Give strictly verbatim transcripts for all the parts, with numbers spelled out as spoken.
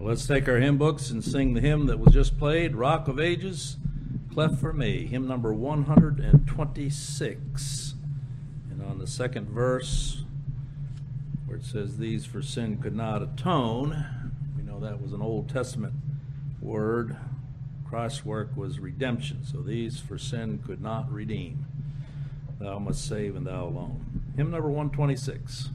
Well, let's take our hymn books and sing the hymn that was just played, Rock of Ages, Cleft for Me, hymn number one hundred twenty-six. And on the second verse, where it says, "These for sin could not atone," we know that was an Old Testament word. Christ's work was redemption, so these for sin could not redeem. Thou must save, and thou alone. Hymn number one twenty-six.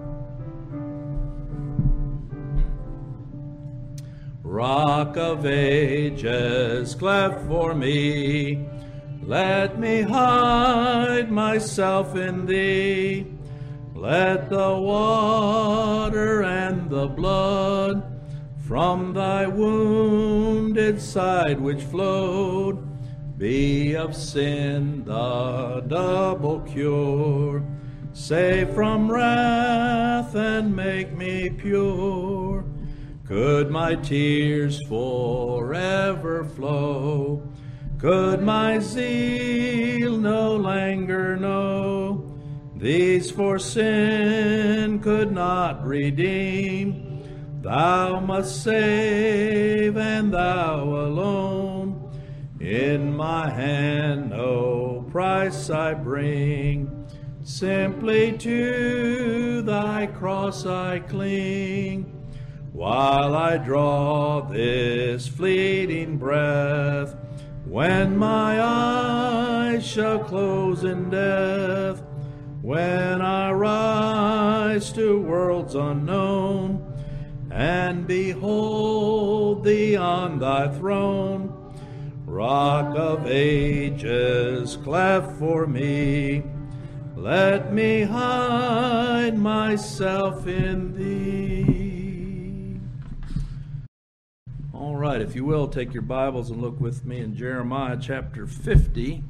Rock of ages, cleft for me, let me hide myself in thee. Let the water and the blood from thy wounded side which flowed be of sin the double cure. Save from wrath and make me pure. Could my tears forever flow, could my zeal no longer know, these for sin could not redeem. Thou must save, and thou alone. In my hand no price I bring, simply to thy cross I cling. While I draw this fleeting breath, when my eyes shall close in death, when I rise to worlds unknown, and behold thee on thy throne, Rock of ages, cleft for me, let me hide myself in thee. All right, if you will, take your Bibles and look with me in Jeremiah chapter fifty.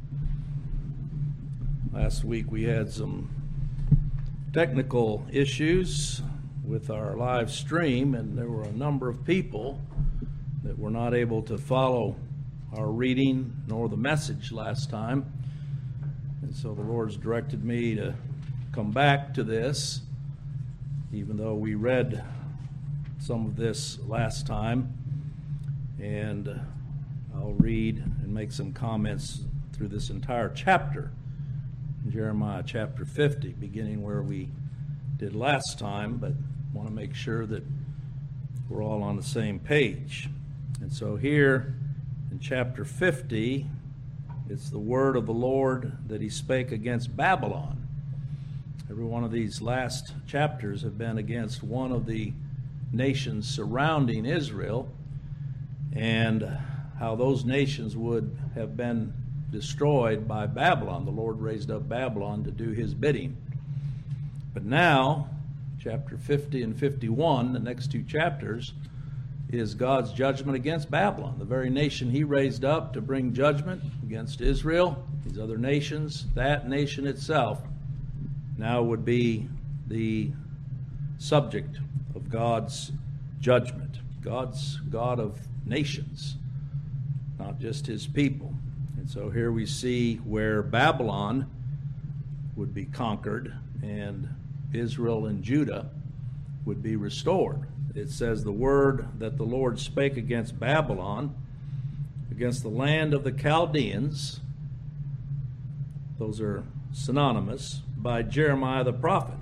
Last week we had some technical issues with our live stream, and there were a number of people that were not able to follow our reading nor the message last time. And so the Lord's directed me to come back to this, even though we read some of this last time. And I'll read and make some comments through this entire chapter, Jeremiah chapter fifty, beginning where we did last time, but want to make sure that we're all on the same page. And so here in chapter fifty, it's the word of the Lord that he spake against Babylon. Every one of these last chapters have been against one of the nations surrounding Israel, and how those nations would have been destroyed by Babylon. The Lord raised up Babylon to do his bidding. But now, chapter fifty and fifty-one, the next two chapters, is God's judgment against Babylon, the very nation he raised up to bring judgment against Israel, these other nations. That nation itself now would be the subject of God's judgment. God's God of nations, not just his people. And so here we see where Babylon would be conquered and Israel and Judah would be restored. It says, the word that the Lord spake against Babylon, against the land of the Chaldeans, those are synonymous, by Jeremiah the prophet.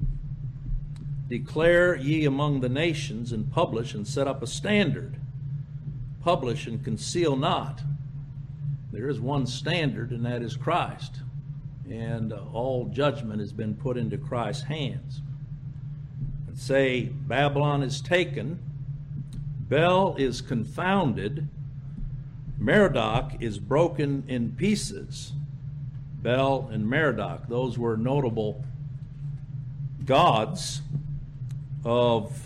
Declare ye among the nations, and publish and set up a standard. Publish and conceal not. There is one standard, and that is Christ. And uh, all judgment has been put into Christ's hands. And say, Babylon is taken, Bel is confounded, Merodach is broken in pieces. Bel and Merodach, those were notable gods of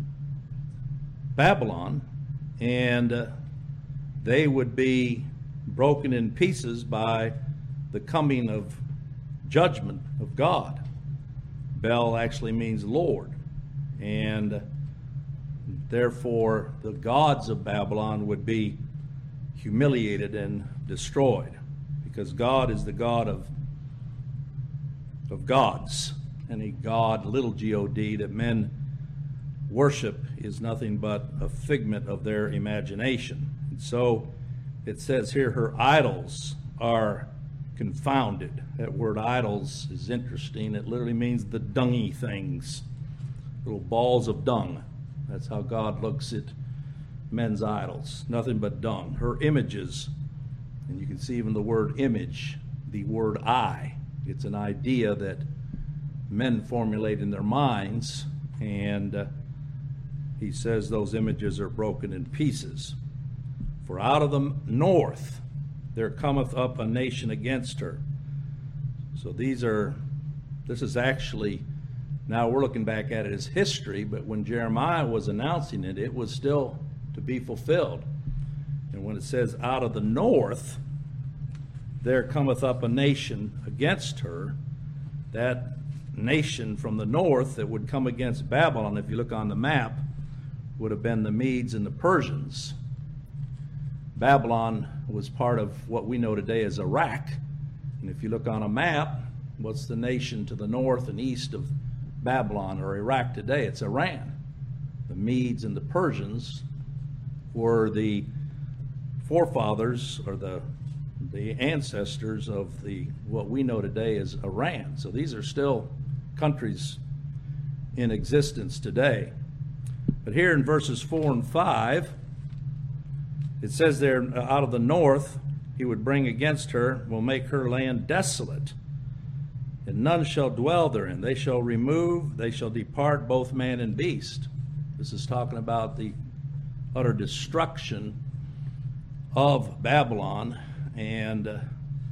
Babylon, and uh, they would be broken in pieces by the coming of judgment of God. Bel actually means Lord, and therefore the gods of Babylon would be humiliated and destroyed, because God is the God of of gods, any god, little G O D, that men worship is nothing but a figment of their imagination. And so it says here, her idols are confounded. That word idols is interesting. It literally means the dungy things, little balls of dung. That's how God looks at men's idols, nothing but dung. Her images, and you can see even the word image, the word I. It's an idea that men formulate in their minds, and uh, he says those images are broken in pieces. For out of the north there cometh up a nation against her. So these are, this is actually, now we're looking back at it as history, but when Jeremiah was announcing it, it was still to be fulfilled. And when it says out of the north there cometh up a nation against her, that nation from the north that would come against Babylon, if you look on the map, would have been the Medes and the Persians. Babylon was part of what we know today as Iraq. And if you look on a map, what's the nation to the north and east of Babylon or Iraq today? It's Iran. The Medes and the Persians were the forefathers or the the ancestors of the what we know today as Iran. So these are still countries in existence today. But here in verses four and five, it says there, out of the north he would bring against her, will make her land desolate, and none shall dwell therein. They shall remove, they shall depart, both man and beast. This is talking about the utter destruction of Babylon and uh,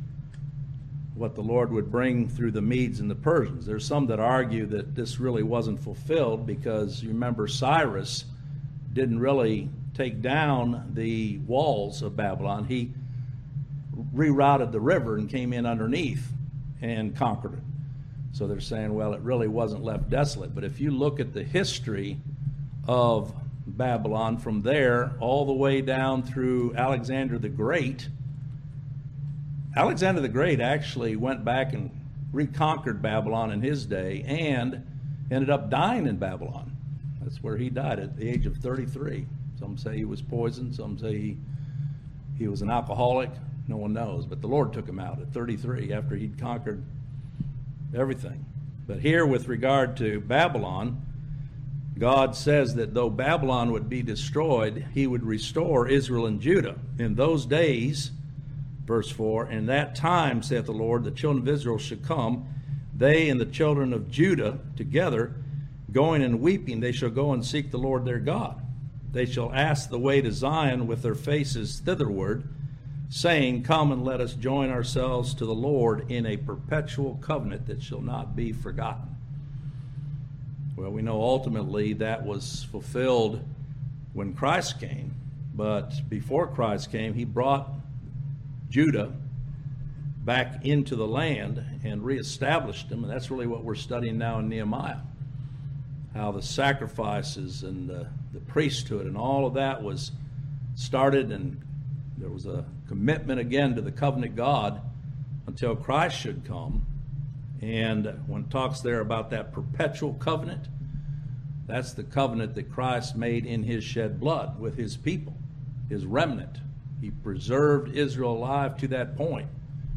what the Lord would bring through the Medes and the Persians. There's some that argue that this really wasn't fulfilled because you remember Cyrus didn't really take down the walls of Babylon. He rerouted the river and came in underneath and conquered it. So they're saying, well, it really wasn't left desolate. But if you look at the history of Babylon from there all the way down through Alexander the Great, Alexander the Great actually went back and reconquered Babylon in his day and ended up dying in Babylon. That's where he died at the age of thirty-three. Some say he was poisoned. Some say he, he was an alcoholic. No one knows. But the Lord took him out at thirty-three after he'd conquered everything. But here with regard to Babylon, God says that though Babylon would be destroyed, he would restore Israel and Judah. In those days, verse four, in that time, saith the Lord, the children of Israel shall come, they and the children of Judah together, going and weeping, they shall go and seek the Lord their God. They shall ask the way to Zion with their faces thitherward, saying, come and let us join ourselves to the Lord in a perpetual covenant that shall not be forgotten. Well, we know ultimately that was fulfilled when Christ came, but before Christ came, he brought Judah back into the land and reestablished them, and that's really what we're studying now in Nehemiah. How the sacrifices and the, the priesthood and all of that was started, and there was a commitment again to the covenant God until Christ should come. And when it talks there about that perpetual covenant, that's the covenant that Christ made in his shed blood with his people, his remnant. He preserved Israel alive to that point.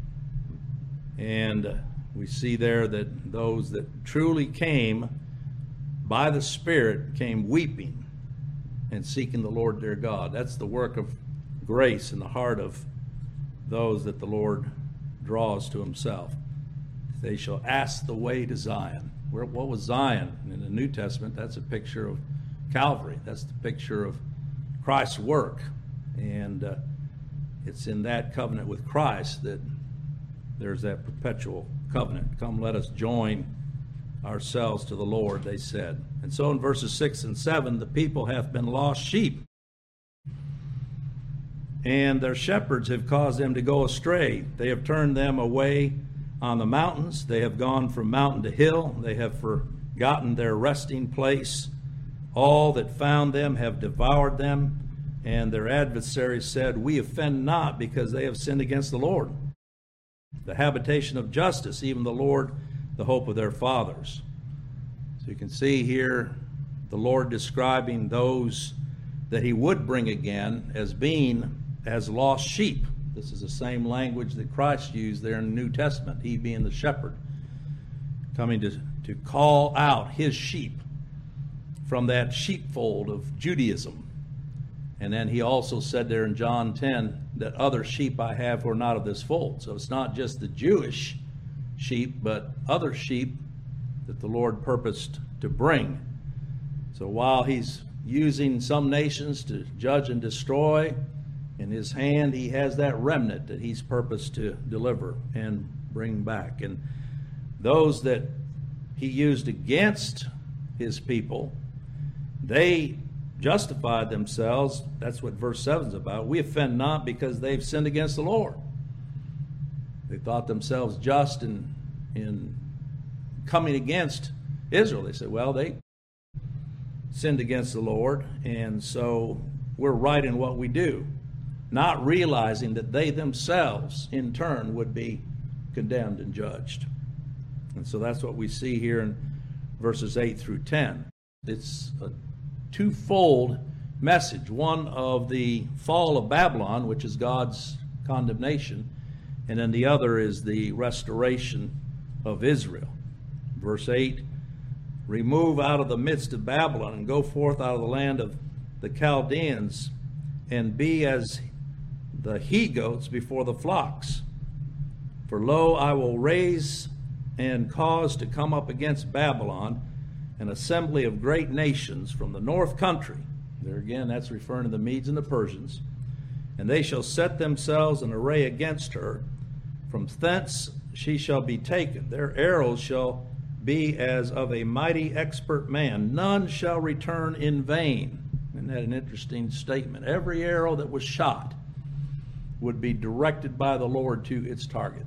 And we see there that those that truly came by the Spirit came weeping and seeking the Lord their God. That's the work of grace in the heart of those that the Lord draws to himself. They shall ask the way to Zion. Where, what was Zion? In the New Testament, that's a picture of Calvary. That's the picture of Christ's work. And uh, it's in that covenant with Christ that there's that perpetual covenant. Come, let us join ourselves to the Lord, they said. And so in verses six and seven, the people hath been lost sheep, and their shepherds have caused them to go astray. They have turned them away on the mountains. They have gone from mountain to hill. They have forgotten their resting place. All that found them have devoured them, and their adversaries said, we offend not, because they have sinned against the Lord, the habitation of justice, even the Lord, the hope of their fathers. So you can see here the Lord describing those that he would bring again as being as lost sheep. This is the same language that Christ used there in the New Testament, he being the shepherd, coming to, to call out his sheep from that sheepfold of Judaism. And then he also said there in John ten that other sheep I have who are not of this fold. So it's not just the Jewish sheep, but other sheep that the Lord purposed to bring. So while he's using some nations to judge and destroy, in his hand he has that remnant that he's purposed to deliver and bring back. And those that he used against his people, they justified themselves. That's what verse seven is about. We offend not because they've sinned against the Lord. They thought themselves just in, in coming against Israel. They said, well, they sinned against the Lord, and so we're right in what we do, not realizing that they themselves in turn would be condemned and judged. And so that's what we see here in verses eight through ten. It's a twofold message, one of the fall of Babylon, which is God's condemnation, and then the other is the restoration of Israel. Verse eight, remove out of the midst of Babylon and go forth out of the land of the Chaldeans and be as the he-goats before the flocks. For lo, I will raise and cause to come up against Babylon an assembly of great nations from the north country. There again, that's referring to the Medes and the Persians. And they shall set themselves in array against her. From thence she shall be taken. Their arrows shall be as of a mighty expert man. None shall return in vain. Isn't that an interesting statement? Every arrow that was shot would be directed by the Lord to its target.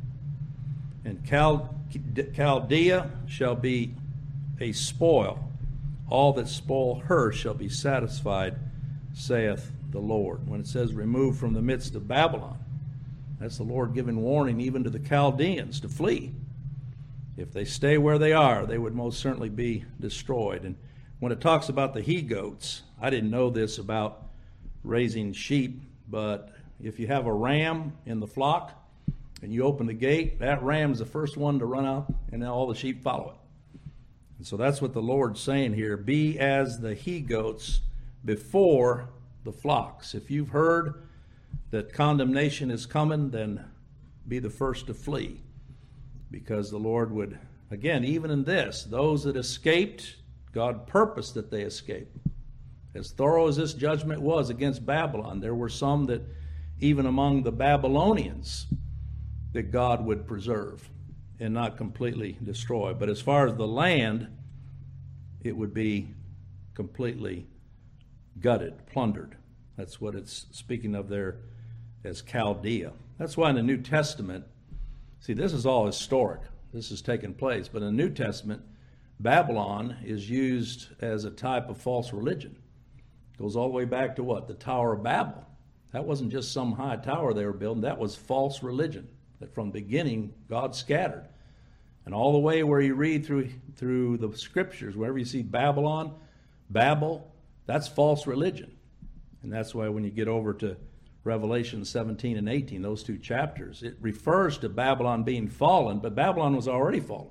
And Chal- Chaldea shall be a spoil. All that spoil her shall be satisfied, saith the Lord. When it says remove from the midst of Babylon, that's the Lord giving warning even to the Chaldeans to flee. If they stay where they are, they would most certainly be destroyed. And when it talks about the he-goats, I didn't know this about raising sheep, but if you have a ram in the flock and you open the gate, that ram's the first one to run out, and then all the sheep follow it. And so that's what the Lord's saying here. Be as the he-goats before the flocks. If you've heard that condemnation is coming, then be the first to flee. Because the Lord would, again, even in this, those that escaped, God purposed that they escape. As thorough as this judgment was against Babylon, there were some that, even among the Babylonians, that God would preserve and not completely destroy. But as far as the land, it would be completely gutted, plundered. That's what it's speaking of there as Chaldea. That's why in the New Testament, see, this is all historic. This has taken place. But in the New Testament, Babylon is used as a type of false religion. It goes all the way back to what? The Tower of Babel. That wasn't just some high tower they were building. That was false religion that from the beginning God scattered. And all the way where you read through through the scriptures, wherever you see Babylon, Babel, that's false religion. And that's why when you get over to Revelation seventeen and eighteen, those two chapters, it refers to Babylon being fallen, but Babylon was already fallen.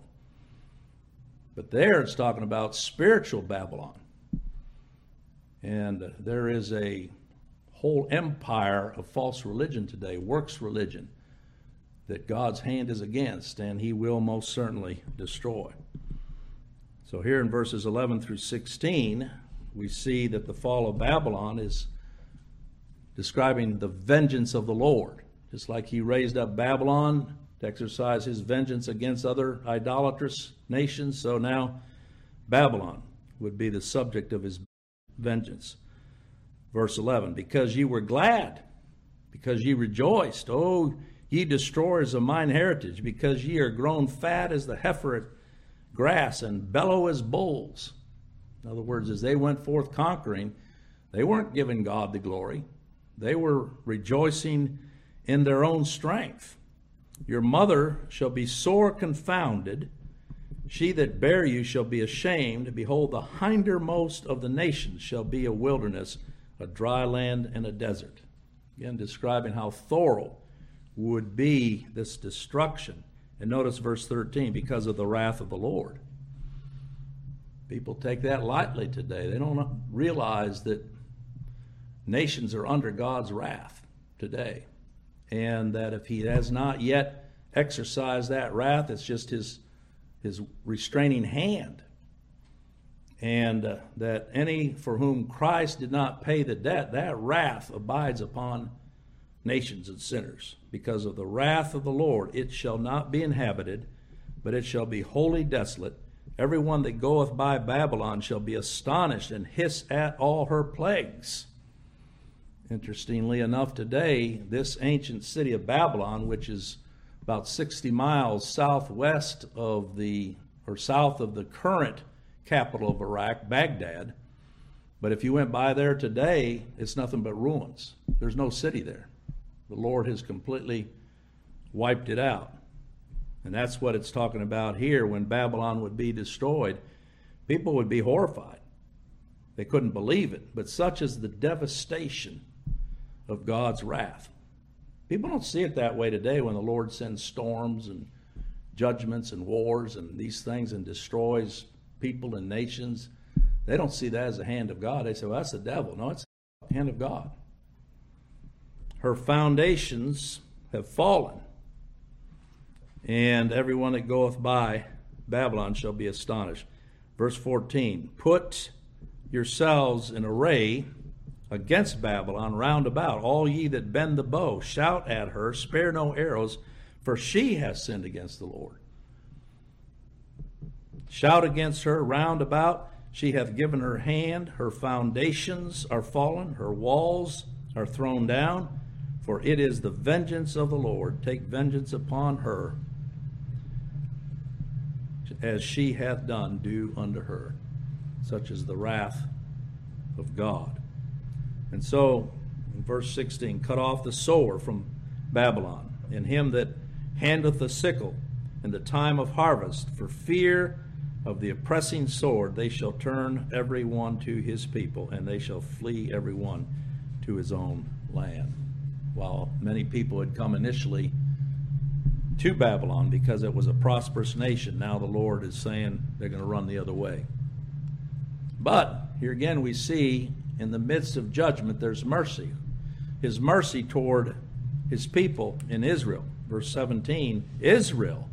But there it's talking about spiritual Babylon. And there is a whole empire of false religion today, works religion, that God's hand is against, and he will most certainly destroy. So here in verses eleven through sixteen, we see that the fall of Babylon is describing the vengeance of the Lord. Just like he raised up Babylon to exercise his vengeance against other idolatrous nations, so now Babylon would be the subject of his vengeance. Verse eleven, because ye were glad, because ye rejoiced, O ye destroyers of mine heritage, because ye are grown fat as the heifer at grass and bellow as bulls. In other words, as they went forth conquering, they weren't giving God the glory. They were rejoicing in their own strength. Your mother shall be sore confounded She that bare you shall be ashamed. Behold, the hindermost of the nations shall be a wilderness, a dry land, and a desert. Again, describing how thorough would be this destruction. And notice verse thirteen, because of the wrath of the Lord. People take that lightly today. They don't realize that nations are under God's wrath today. And that if he has not yet exercised that wrath, it's just his, his restraining hand. And uh, that any for whom Christ did not pay the debt, that wrath abides upon nations and sinners. Because of the wrath of the Lord, it shall not be inhabited, but it shall be wholly desolate. Every one that goeth by Babylon shall be astonished and hiss at all her plagues. Interestingly enough, today, this ancient city of Babylon, which is about sixty miles southwest of the, or south of the current capital of Iraq, Baghdad, but if you went by there today, it's nothing but ruins. There's no city there. The Lord has completely wiped it out. And that's what it's talking about here. When Babylon would be destroyed, people would be horrified. They couldn't believe it. But such is the devastation of God's wrath. People don't see it that way today when the Lord sends storms and judgments and wars and these things and destroys people and nations. They don't see that as the hand of God. They say, well, that's the devil. No, it's the hand of God. Her foundations have fallen, and everyone that goeth by Babylon shall be astonished. Verse fourteen, put yourselves in array against Babylon round about, all ye that bend the bow. Shout at her, spare no arrows, for she has sinned against the Lord. Shout against her round about. She hath given her hand, her foundations are fallen, her walls are thrown down. For it is the vengeance of the Lord. Take vengeance upon her, as she hath done, do unto her. Such is the wrath of God. And so, in verse sixteen, cut off the sower from Babylon, and him that handleth the sickle in the time of harvest. For fear of the oppressing sword, they shall turn every one to his people, and they shall flee every one to his own land. While many people had come initially to Babylon because it was a prosperous nation, now the Lord is saying they're going to run the other way. But here again we see in the midst of judgment there's mercy. His mercy toward his people in Israel. Verse seventeen, Israel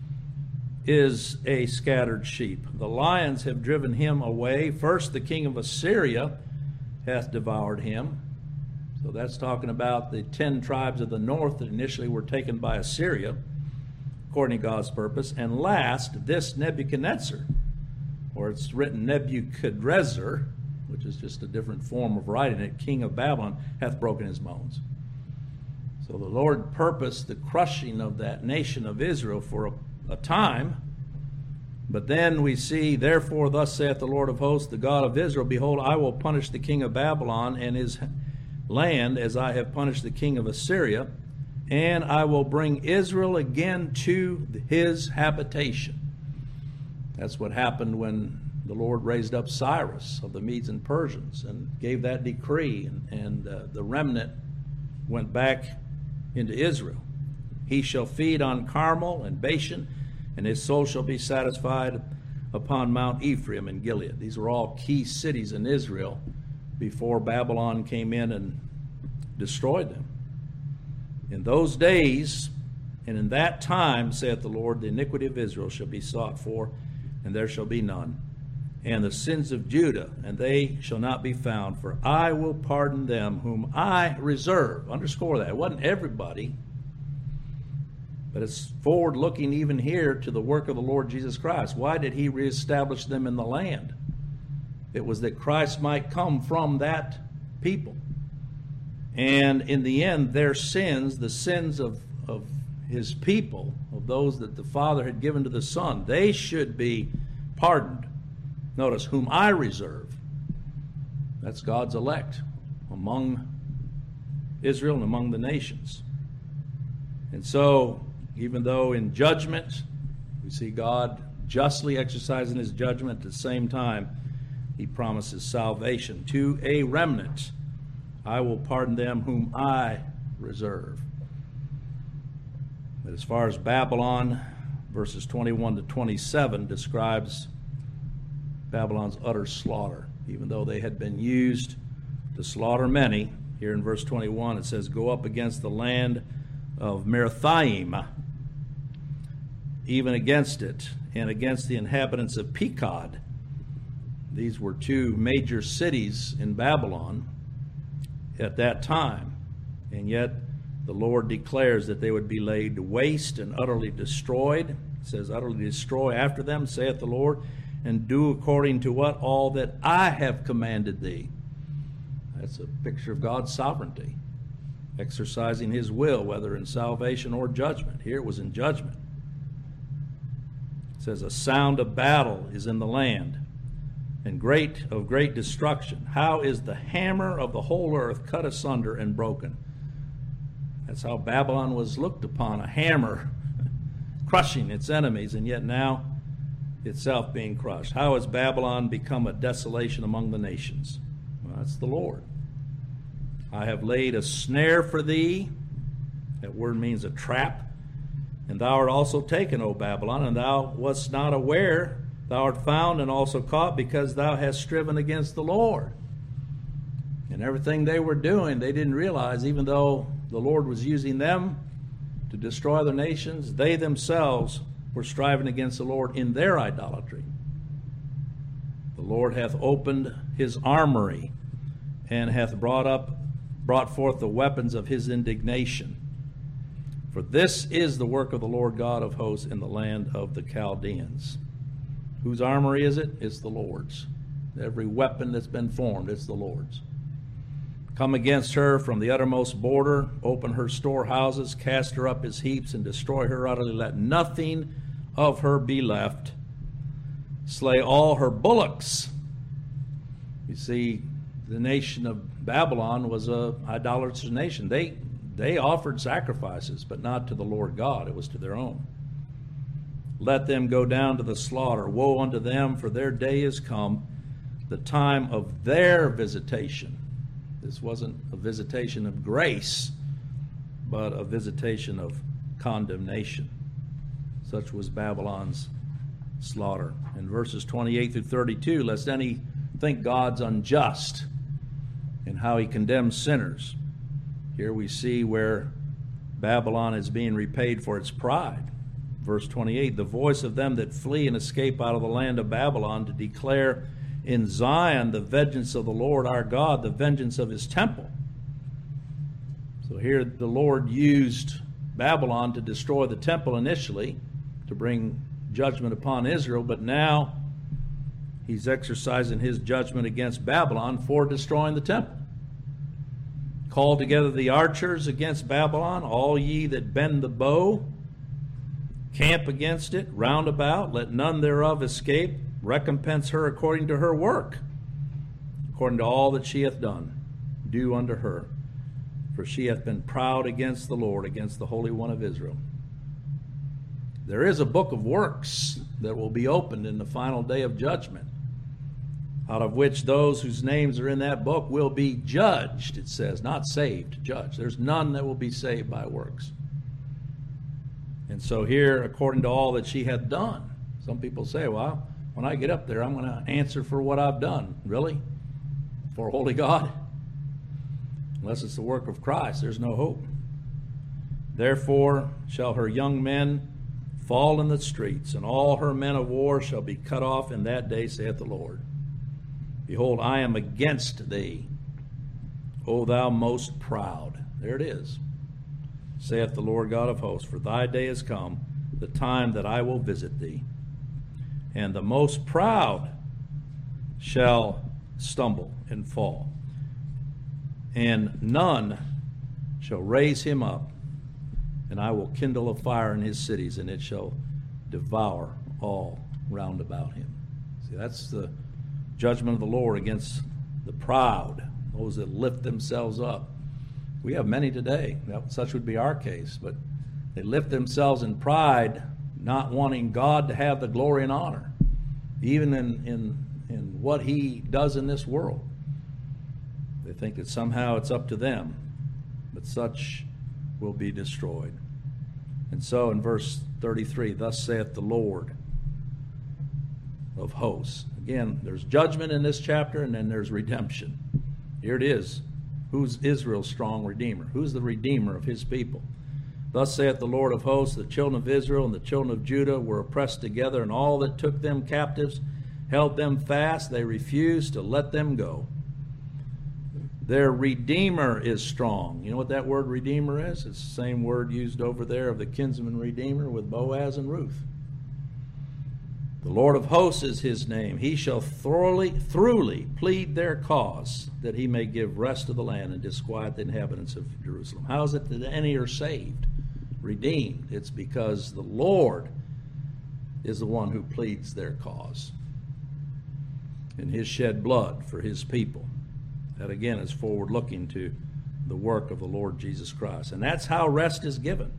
is a scattered sheep. The lions have driven him away. First the king of Assyria hath devoured him. So that's talking about the ten tribes of the north that initially were taken by Assyria, according to God's purpose. And last, this Nebuchadnezzar, or it's written Nebuchadrezzar, which is just a different form of writing it, king of Babylon, hath broken his bones. So the Lord purposed the crushing of that nation of Israel for a, a time. But then we see, therefore, thus saith the Lord of hosts, the God of Israel, behold, I will punish the king of Babylon and his land as I have punished the king of Assyria, and I will bring Israel again to his habitation. That's what happened when the Lord raised up Cyrus of the Medes and Persians and gave that decree, and, and uh, the remnant went back into Israel. He shall feed on Carmel and Bashan, and his soul shall be satisfied upon Mount Ephraim and Gilead. These were all key cities in Israel before Babylon came in and destroyed them. In those days and in that time, saith the Lord, the iniquity of Israel shall be sought for, and there shall be none. And the sins of Judah, and they shall not be found, for I will pardon them whom I reserve. Underscore that. It wasn't everybody, but it's forward-looking even here to the work of the Lord Jesus Christ. Why did he reestablish them in the land? It was that Christ might come from that people. And in the end, their sins, the sins of, of his people, of those that the Father had given to the Son, they should be pardoned. Notice, whom I reserve. That's God's elect among Israel and among the nations. And so, even though in judgment we see God justly exercising his judgment. At the same time, he promises salvation to a remnant. I will pardon them whom I reserve. But as far as Babylon, verses twenty-one to twenty-seven describes Babylon's utter slaughter. Even though they had been used to slaughter many, here in verse twenty-one it says, go up against the land of Merathaim, even against it, and against the inhabitants of Pekod. These were two major cities in Babylon at that time, and yet the Lord declares that they would be laid waste and utterly destroyed. It says, utterly destroy after them, saith the Lord, and do according to what? All that I have commanded thee. That's a picture of God's sovereignty, exercising his will, whether in salvation or judgment. Here it was in judgment. It says, a sound of battle is in the land, and great of great destruction. How is the hammer of the whole earth cut asunder and broken? That's how Babylon was looked upon, a hammer crushing its enemies, and yet now itself being crushed. How has Babylon become a desolation among the nations? Well, that's the Lord. I have laid a snare for thee. That word means a trap. And thou art also taken, O Babylon, and thou wast not aware. Thou art found and also caught, because thou hast striven against the Lord. And everything they were doing, they didn't realize, even though the Lord was using them to destroy the nations, they themselves were striving against the Lord in their idolatry. The Lord hath opened his armory, and hath brought up, brought forth the weapons of his indignation. For this is the work of the Lord God of hosts in the land of the Chaldeans. Whose armory is it? It's the Lord's. Every weapon that's been formed, it's the Lord's. Come against her from the uttermost border, open her storehouses, cast her up as heaps, and destroy her utterly. Let nothing of her be left. Slay all her bullocks. You see, the nation of Babylon was a idolatrous nation. They they offered sacrifices, but not to the Lord God. It was to their own. Let them go down to the slaughter. Woe unto them, for their day is come, the time of their visitation. This wasn't a visitation of grace, but a visitation of condemnation. Such was Babylon's slaughter. In verses twenty-eight through thirty-two, lest any think God's unjust in how he condemns sinners. Here we see where Babylon is being repaid for its pride. Verse twenty-eight, the voice of them that flee and escape out of the land of Babylon, to declare in Zion the vengeance of the Lord our God, the vengeance of his temple. So here the Lord used Babylon to destroy the temple initially, to bring judgment upon Israel, but now he's exercising his judgment against Babylon for destroying the temple. Call together the archers against Babylon, all ye that bend the bow. Camp against it round about, let none thereof escape. Recompense her according to her work, according to all that she hath done. Do unto her, for she hath been proud against the Lord, against the Holy One of Israel. There is a book of works that will be opened in the final day of judgment, out of which those whose names are in that book will be judged, it says, not saved, judged. There's none that will be saved by works. And so here, according to all that she hath done, some people say, well, when I get up there, I'm going to answer for what I've done. Really? For holy God? Unless it's the work of Christ, there's no hope. Therefore shall her young men fall in the streets, and all her men of war shall be cut off in that day, saith the Lord. Behold, I am against thee, O thou most proud. There it is. Saith the Lord God of hosts, for thy day is come, the time that I will visit thee. And the most proud shall stumble and fall, and none shall raise him up. And I will kindle a fire in his cities, and it shall devour all round about him. See, that's the judgment of the Lord against the proud, those that lift themselves up. We have many today. Such would be our case, but they lift themselves in pride, not wanting God to have the glory and honor, even in, in, in what he does in this world. They think that somehow it's up to them, but such will be destroyed. And so in verse thirty-three, thus saith the Lord of hosts. Again, there's judgment in this chapter, and then there's redemption. Here it is. Who's Israel's strong redeemer? Who's the redeemer of his people? Thus saith the Lord of hosts, the children of Israel and the children of Judah were oppressed together, and all that took them captives held them fast. They refused to let them go. Their redeemer is strong. You know what that word redeemer is? It's the same word used over there of the kinsman redeemer with Boaz and Ruth. The Lord of hosts is his name. He shall thoroughly, thoroughly plead their cause, that he may give rest to the land and disquiet the inhabitants of Jerusalem. How is it that any are saved, redeemed? It's because the Lord is the one who pleads their cause in his shed blood for his people. That again is forward looking to the work of the Lord Jesus Christ. And that's how rest is given.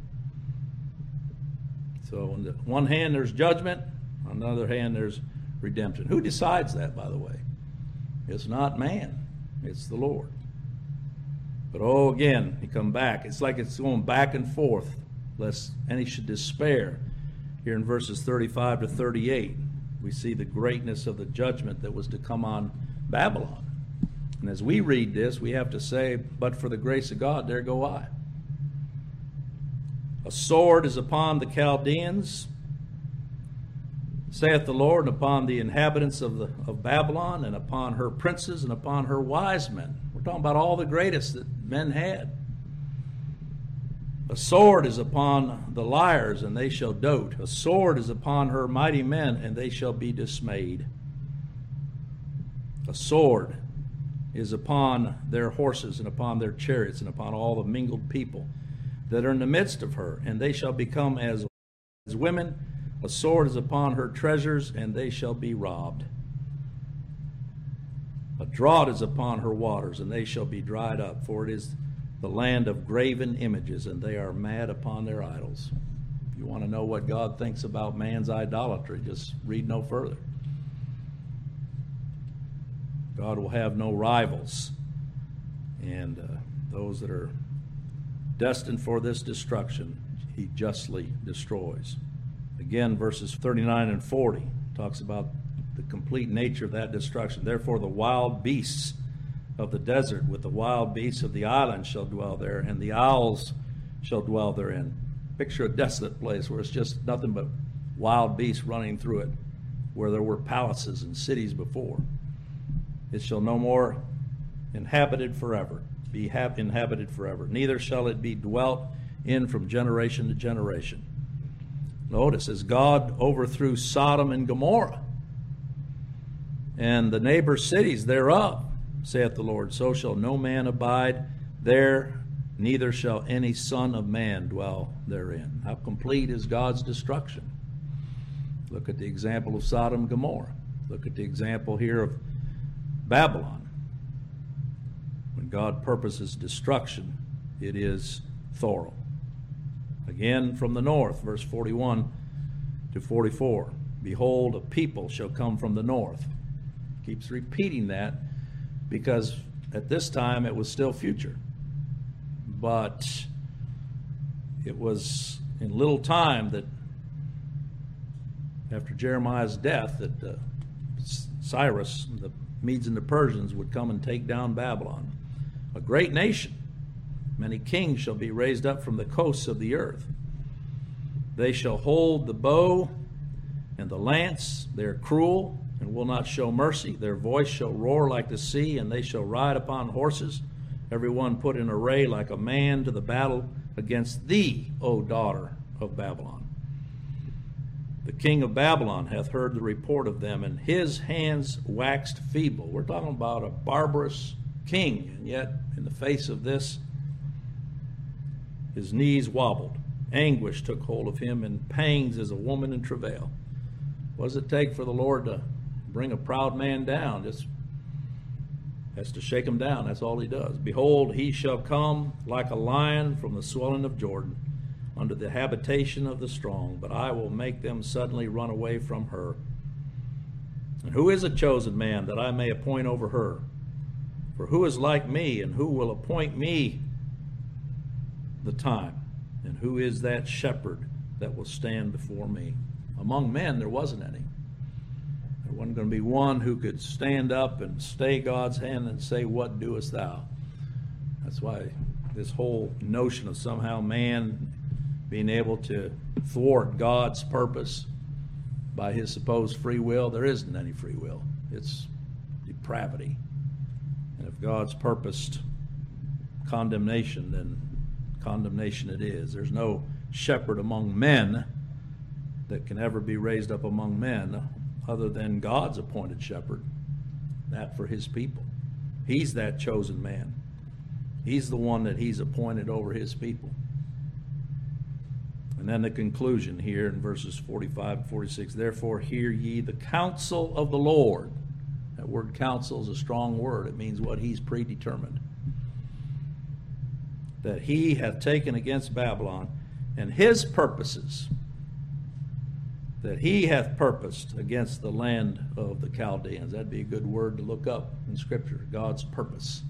So on the one hand there's judgment, on the other hand there's redemption. Who decides that, by the way? It's not man, it's the Lord. But oh, again, you come back. It's like it's going back and forth, lest any should despair. Here in verses thirty-five to thirty-eight, we see the greatness of the judgment that was to come on Babylon. And as we read this, we have to say, but for the grace of God, there go I. A sword is upon the Chaldeans, saith the Lord, and upon the inhabitants of, the, of Babylon, and upon her princes, and upon her wise men. We're talking about all the greatest that men had. A sword is upon the liars, and they shall dote. A sword is upon her mighty men, and they shall be dismayed. A sword is upon their horses, and upon their chariots, and upon all the mingled people that are in the midst of her, and they shall become as, as women. A sword is upon her treasures, and they shall be robbed. A draught is upon her waters, and they shall be dried up, for it is the land of graven images, and they are mad upon their idols. If you want to know what God thinks about man's idolatry, just read no further. God will have no rivals, and uh, those that are destined for this destruction, he justly destroys. Again, verses thirty-nine and forty talks about the complete nature of that destruction. Therefore the wild beasts of the desert with the wild beasts of the islands shall dwell there, and the owls shall dwell therein. Picture a desolate place where it's just nothing but wild beasts running through it, where there were palaces and cities before. It shall no more inhabited forever, be ha- inhabited forever. Neither shall it be dwelt in from generation to generation. Notice, as God overthrew Sodom and Gomorrah and the neighbor cities thereof, saith the Lord, so shall no man abide there, neither shall any son of man dwell therein. How complete is God's destruction? Look at the example of Sodom and Gomorrah. Look at the example here of Babylon. When God purposes destruction, it is thorough. Again, from the north, verse forty-one to forty-four. Behold, a people shall come from the north. Keeps repeating that because at this time it was still future. But it was in little time that after Jeremiah's death that uh, Cyrus, the Medes and the Persians, would come and take down Babylon. A great nation. Many kings shall be raised up from the coasts of the earth. They shall hold the bow and the lance. They are cruel and will not show mercy. Their voice shall roar like the sea, and they shall ride upon horses, every one put in array like a man to the battle against thee, O daughter of Babylon. The king of Babylon hath heard the report of them, and his hands waxed feeble. We're talking about a barbarous king, and yet in the face of this, his knees wobbled. Anguish took hold of him, and pangs as a woman in travail. What does it take for the Lord to bring a proud man down? Just has to shake him down. That's all he does. Behold, he shall come like a lion from the swelling of Jordan, under the habitation of the strong, but I will make them suddenly run away from her. And who is a chosen man that I may appoint over her? For who is like me, and who will appoint me the time? And who is that shepherd that will stand before me? Among men there wasn't any. There wasn't going to be one who could stand up and stay God's hand and say, "What doest thou?" That's why this whole notion of somehow man being able to thwart God's purpose by his supposed free will, there isn't any free will. It's depravity. And if God's purposed condemnation, then condemnation it is. There's no shepherd among men that can ever be raised up among men other than God's appointed shepherd, that for his people. He's that chosen man. He's the one that he's appointed over his people. And then the conclusion here in verses forty-five and forty-six, therefore hear ye the counsel of the Lord. That word counsel is a strong word. It means what he's predetermined. That he hath taken against Babylon, and his purposes, that he hath purposed against the land of the Chaldeans. That'd be a good word to look up in Scripture, God's purpose.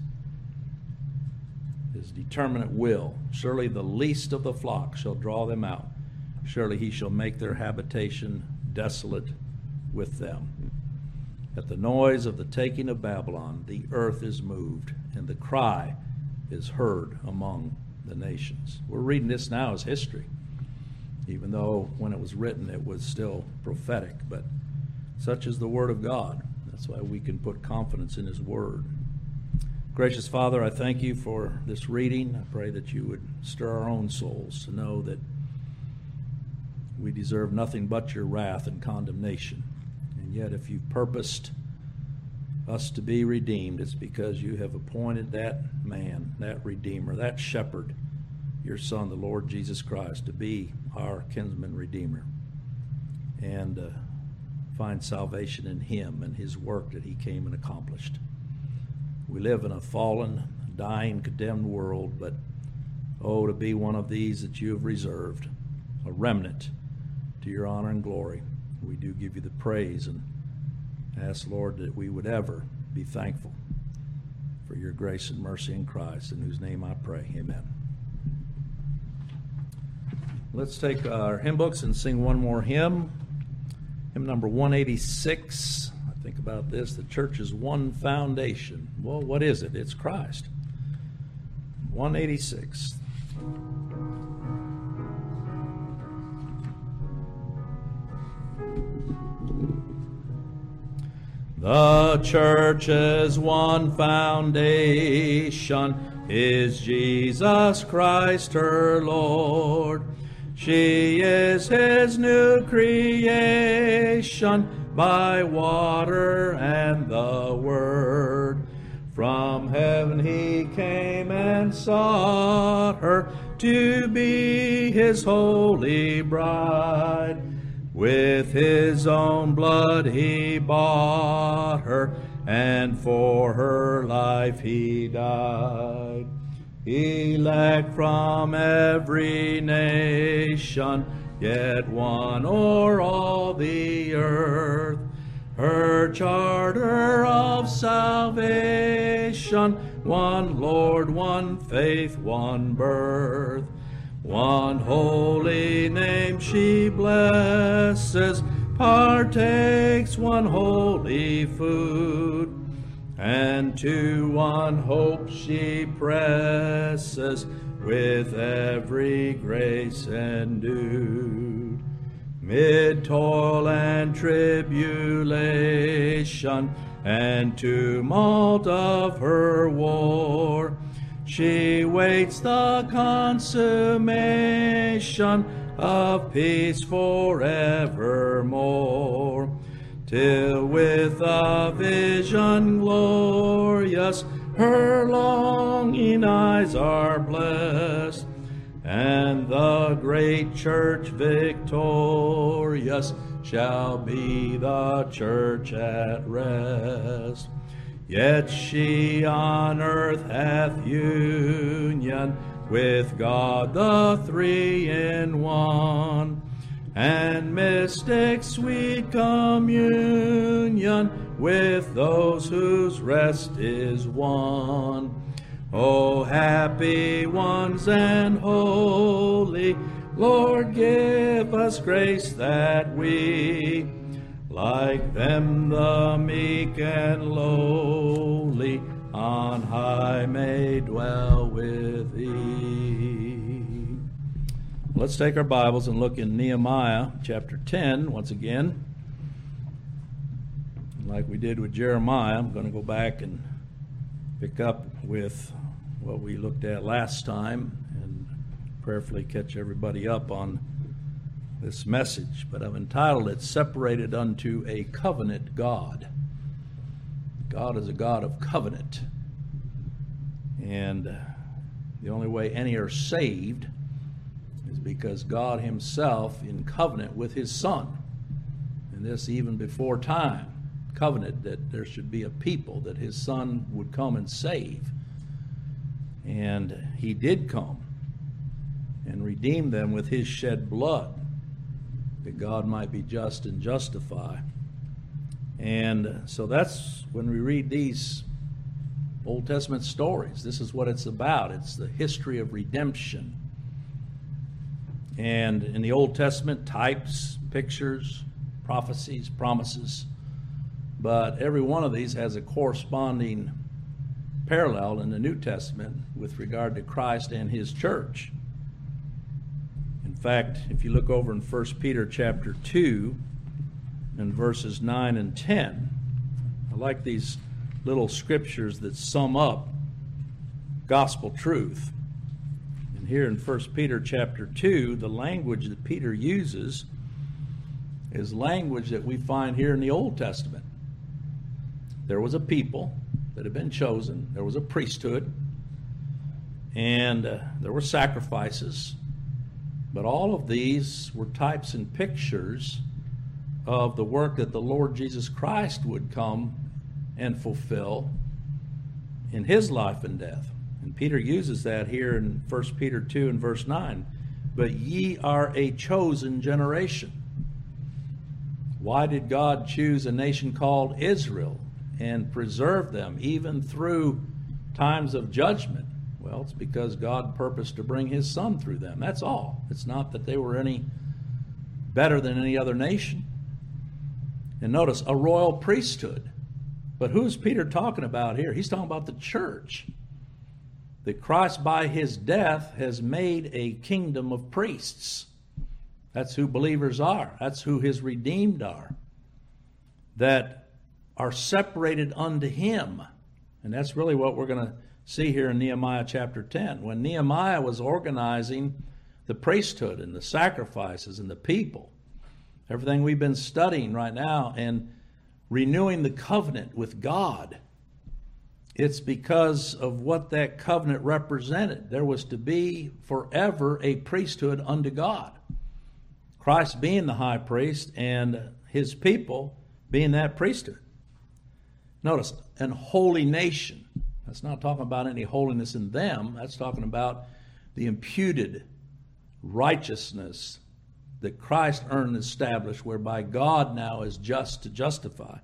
His determinate will. Surely the least of the flock shall draw them out. Surely he shall make their habitation desolate with them. At the noise of the taking of Babylon, the earth is moved, and the cry is heard among the nations. We're reading this now as history, even though when it was written it was still prophetic. But such is the Word of God. That's why we can put confidence in his Word. Gracious Father, I thank you for this reading. I pray that you would stir our own souls to know that we deserve nothing but your wrath and condemnation. And yet if you've purposed us to be redeemed, it's because you have appointed that man, that Redeemer, that Shepherd, your Son, the Lord Jesus Christ, to be our kinsman Redeemer, and uh, find salvation in him and his work that he came and accomplished. We live in a fallen, dying, condemned world, but oh, to be one of these that you have reserved, a remnant to your honor and glory. We do give you the praise and ask, Lord, that we would ever be thankful for your grace and mercy in Christ, in whose name I pray. Amen. Let's take our hymn books and sing one more hymn. Hymn number one eighty-six. Think about this. The church's one foundation. Well, what is it? It's Christ. one eighty-six. The church's one foundation is Jesus Christ her Lord. She is his new creation by water and the word. From heaven he came and sought her to be his holy bride. With his own blood he bought her, and for her life he died. Elect from every nation, yet one o'er all the earth, her charter of salvation, one Lord, one faith, one birth, one holy name she blesses, partakes one holy food, and to one hope she presses, with every grace endued. Mid toil and tribulation and tumult of her war, she waits the consummation of peace forevermore, till with a vision glorious her longing eyes are blessed, and the great church victorious shall be the church at rest. Yet she on earth hath union with God the three in one, and mystic sweet communion with those whose rest is won. O happy ones and holy, Lord, give us grace that we, like them the meek and lowly, on high may dwell with thee. Let's take our Bibles and look in Nehemiah chapter ten once again. Like we did with Jeremiah, I'm going to go back and pick up with what we looked at last time and prayerfully catch everybody up on this message. But I've entitled it, Separated Unto a Covenant God. God is a God of covenant. And the only way any are saved is because God himself in covenant with his Son. And this even before time. Covenant that there should be a people that his Son would come and save. And he did come and redeem them with his shed blood, that God might be just and justify. And so that's when we read these Old Testament stories. This is what it's about. It's the history of redemption. And in the Old Testament, types, pictures, prophecies, promises. But every one of these has a corresponding parallel in the New Testament with regard to Christ and his church. In fact, if you look over in First Peter chapter two and verses nine and ten, I like these little scriptures that sum up gospel truth. And here in First Peter chapter two, the language that Peter uses is language that we find here in the Old Testament. There was a people that had been chosen. There was a priesthood. And uh, there were sacrifices. But all of these were types and pictures of the work that the Lord Jesus Christ would come and fulfill in his life and death. And Peter uses that here in First Peter two and verse nine. But ye are a chosen generation. Why did God choose a nation called Israel and preserve them even through times of judgment? Well, it's because God purposed to bring his Son through them. That's all. It's not that they were any better than any other nation. And notice, a royal priesthood. But who's Peter talking about here? He's talking about the church. That Christ by his death has made a kingdom of priests. That's who believers are. That's who his redeemed are. That are separated unto him. And that's really what we're going to see here in Nehemiah chapter ten. When Nehemiah was organizing the priesthood and the sacrifices and the people, everything we've been studying right now, and renewing the covenant with God, it's because of what that covenant represented. There was to be forever a priesthood unto God. Christ being the high priest and his people being that priesthood. Notice, an holy nation. That's not talking about any holiness in them. That's talking about the imputed righteousness that Christ earned and established, whereby God now is just to justify.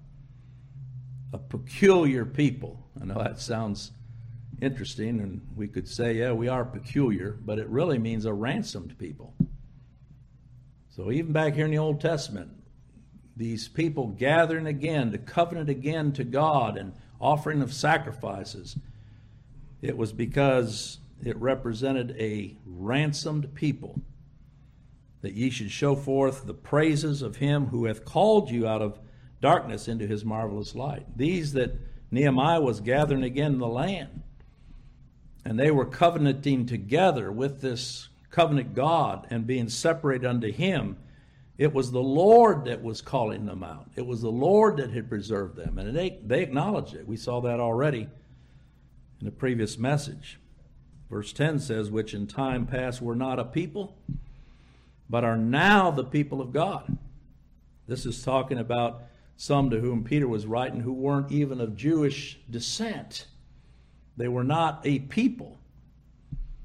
A peculiar people. I know that sounds interesting, and we could say, yeah, we are peculiar, but it really means a ransomed people. So even back here in the Old Testament, these people gathering again to covenant again to God and offering of sacrifices, it was because it represented a ransomed people, that ye should show forth the praises of him who hath called you out of darkness into his marvelous light. These that Nehemiah was gathering again in the land, and they were covenanting together with this covenant God and being separated unto him. It was the Lord that was calling them out. It was the Lord that had preserved them, and they, they acknowledged it. We saw that already in the previous message. Verse ten says, which in time past were not a people, but are now the people of God. This is talking about some to whom Peter was writing who weren't even of Jewish descent. They were not a people.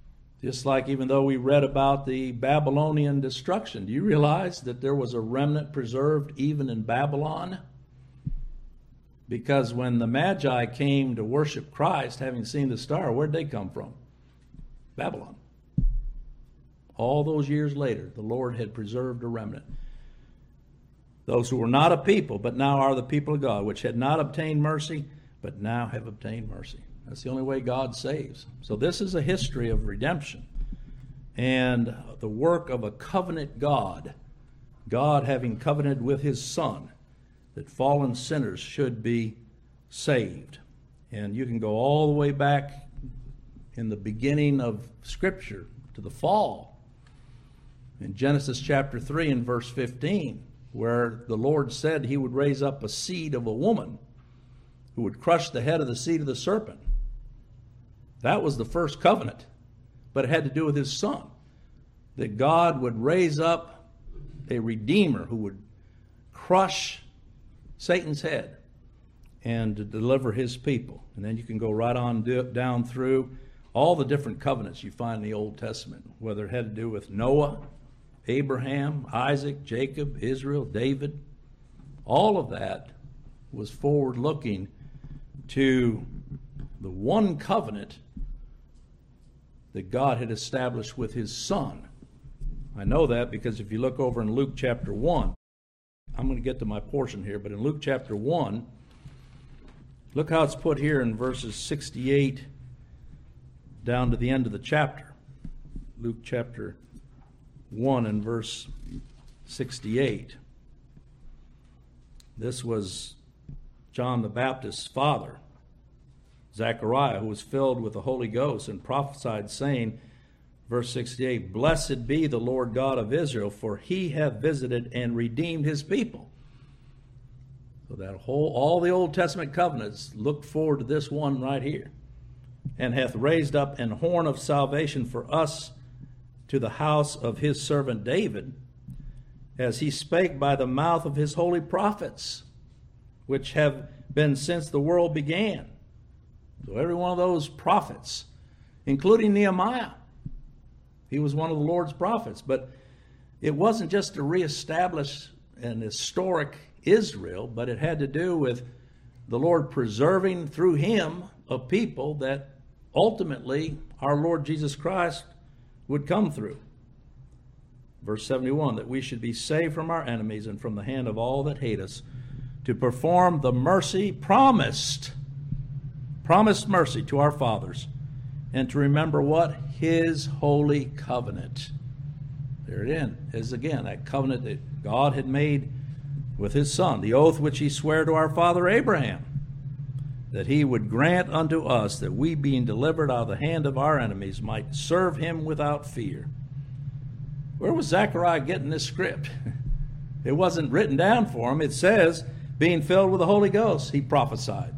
Just like even though we read about the Babylonian destruction, do you realize that there was a remnant preserved even in Babylon? Because when the Magi came to worship Christ, having seen the star, where'd they come from? Babylon. All those years later, the Lord had preserved a remnant. Those who were not a people, but now are the people of God, which had not obtained mercy, but now have obtained mercy. That's the only way God saves. So this is a history of redemption and the work of a covenant God, God having covenanted with his Son, that fallen sinners should be saved. And you can go all the way back in the beginning of Scripture to the fall. In Genesis chapter three and verse fifteen, where the Lord said he would raise up a seed of a woman who would crush the head of the seed of the serpent. That was the first covenant, but it had to do with his Son, that God would raise up a Redeemer who would crush Satan's head and to deliver his people. And then you can go right on down through all the different covenants you find in the Old Testament, whether it had to do with Noah, Abraham, Isaac, Jacob, Israel, David. All of that was forward-looking to the one covenant that God had established with his Son. I know that because if you look over in Luke chapter one, I'm going to get to my portion here, but in Luke chapter one, look how it's put here in verses sixty-eight down to the end of the chapter. Luke chapter one and verse sixty-eight. This was John the Baptist's father, Zechariah, who was filled with the Holy Ghost and prophesied, saying, verse sixty-eight, "Blessed be the Lord God of Israel, for he hath visited and redeemed his people." So that whole, all the Old Testament covenants looked forward to this one right here. "And hath raised up an horn of salvation for us to the house of his servant David, as he spake by the mouth of his holy prophets, which have been since the world began." So every one of those prophets, including Nehemiah, he was one of the Lord's prophets. But it wasn't just to reestablish an historic Israel, but it had to do with the Lord preserving through him a people that ultimately our Lord Jesus Christ would come through. Verse seventy-one, that we should be saved from our enemies and from the hand of all that hate us, to perform the mercy promised, promised mercy to our fathers, and to remember what? His holy covenant. There it is again, that covenant that God had made with his Son, the oath which he sware to our father Abraham, that he would grant unto us that we, being delivered out of the hand of our enemies, might serve him without fear. Where was Zechariah getting this script? It wasn't written down for him. It says, being filled with the Holy Ghost, he prophesied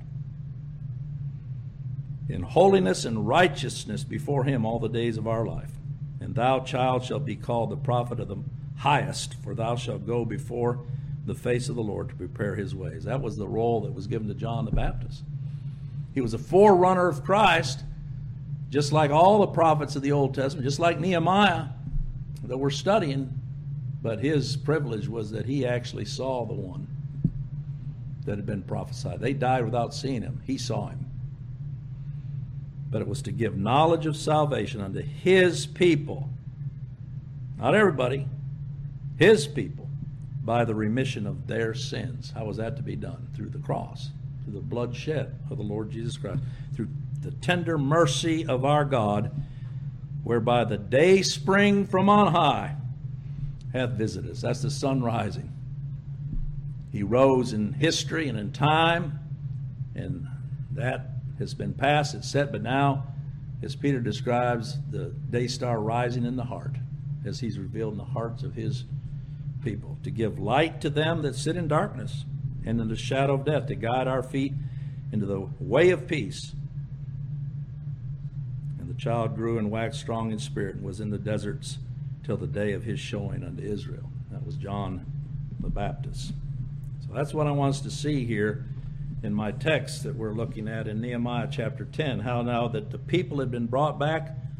in holiness and righteousness before him all the days of our life. And thou, child, shalt be called the prophet of the highest, for thou shalt go before the face of the Lord to prepare his ways. That was the role that was given to John the Baptist. He was a forerunner of Christ, just like all the prophets of the Old Testament, just like Nehemiah that we're studying. But his privilege was that he actually saw the one that had been prophesied. They died without seeing him. He saw him. But it was to give knowledge of salvation unto his people. Not everybody. His people. By the remission of their sins. How was that to be done? Through the cross. Through the blood shed of the Lord Jesus Christ. Through the tender mercy of our God, whereby the day spring from on high hath visited us. That's the sun rising. He rose in history and in time, and that has been past, it's set, but now, as Peter describes, the day star rising in the heart, as he's revealed in the hearts of his people, to give light to them that sit in darkness and in the shadow of death, to guide our feet into the way of peace. And the child grew and waxed strong in spirit and was in the deserts till the day of his showing unto Israel. That was John the Baptist. So that's what I want us to see here in my text that we're looking at in Nehemiah chapter ten, how now that the people had been brought back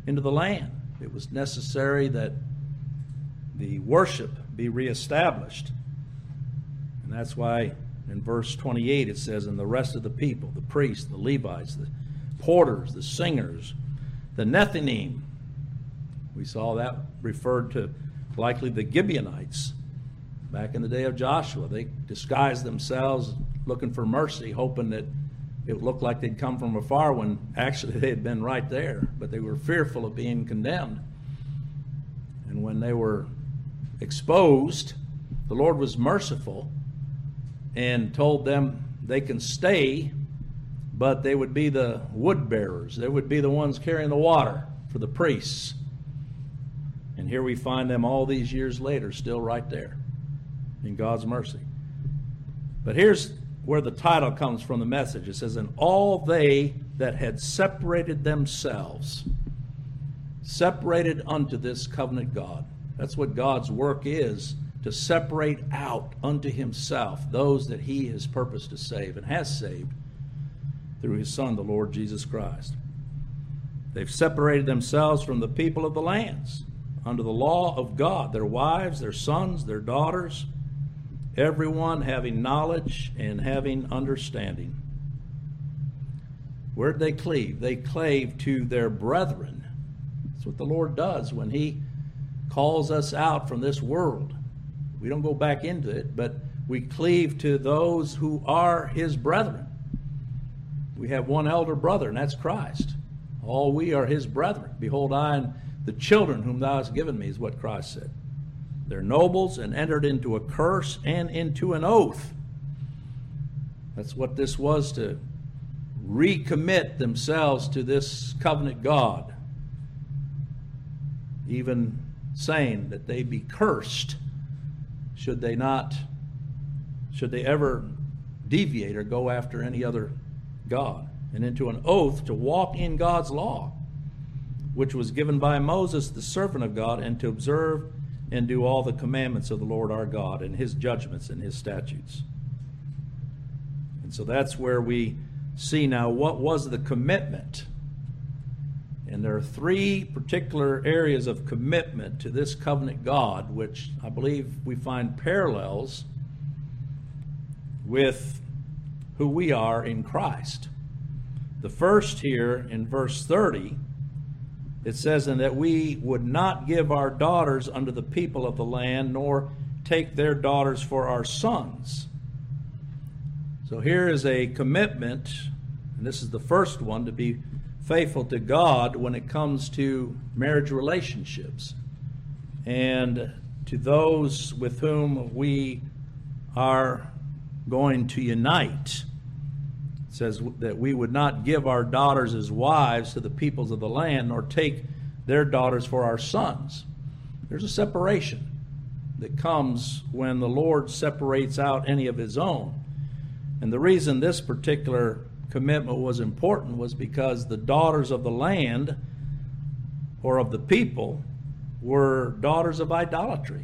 into the land. It was necessary that the worship be reestablished. And that's why in verse twenty-eight it says, and the rest of the people, the priests, the Levites, the porters, the singers, the Nethinim. We saw that referred to likely the Gibeonites back in the day of Joshua. They disguised themselves looking for mercy, hoping that it looked like they'd come from afar when actually they had been right there. But they were fearful of being condemned. And when they were exposed, the Lord was merciful and told them they can stay, but they would be the wood bearers. They would be the ones carrying the water for the priests. And here we find them all these years later, still right there in God's mercy. But here's where the title comes from the message. It says, and all they that had separated themselves, separated unto this covenant God. That's what God's work is, to separate out unto himself those that he has purposed to save and has saved through his Son, the Lord Jesus Christ. They've separated themselves from the people of the lands under the law of God, their wives, their sons, their daughters, everyone having knowledge and having understanding. Where'd they cleave? They clave to their brethren. That's what the Lord does when he calls us out from this world. We don't go back into it, but we cleave to those who are his brethren. We have one elder brother, and that's Christ. All we are his brethren. Behold, I and the children whom thou hast given me, is what Christ said. They're nobles and entered into a curse and into an oath. That's what this was, to recommit themselves to this covenant God. Even saying that they be cursed should they not, should they ever deviate or go after any other God. And into an oath to walk in God's law, which was given by Moses, the servant of God, and to observe and do all the commandments of the Lord our God and his judgments and his statutes. And so that's where we see now what was the commitment. And there are three particular areas of commitment to this covenant God, which I believe we find parallels with who we are in Christ. The first here in verse thirty, it says, and that we would not give our daughters unto the people of the land, nor take their daughters for our sons. So here is a commitment, and this is the first one, to be faithful to God when it comes to marriage relationships and to those with whom we are going to unite. It says that we would not give our daughters as wives to the peoples of the land, nor take their daughters for our sons. There's a separation that comes when the Lord separates out any of his own. And the reason this particular commitment was important was because the daughters of the land or of the people were daughters of idolatry.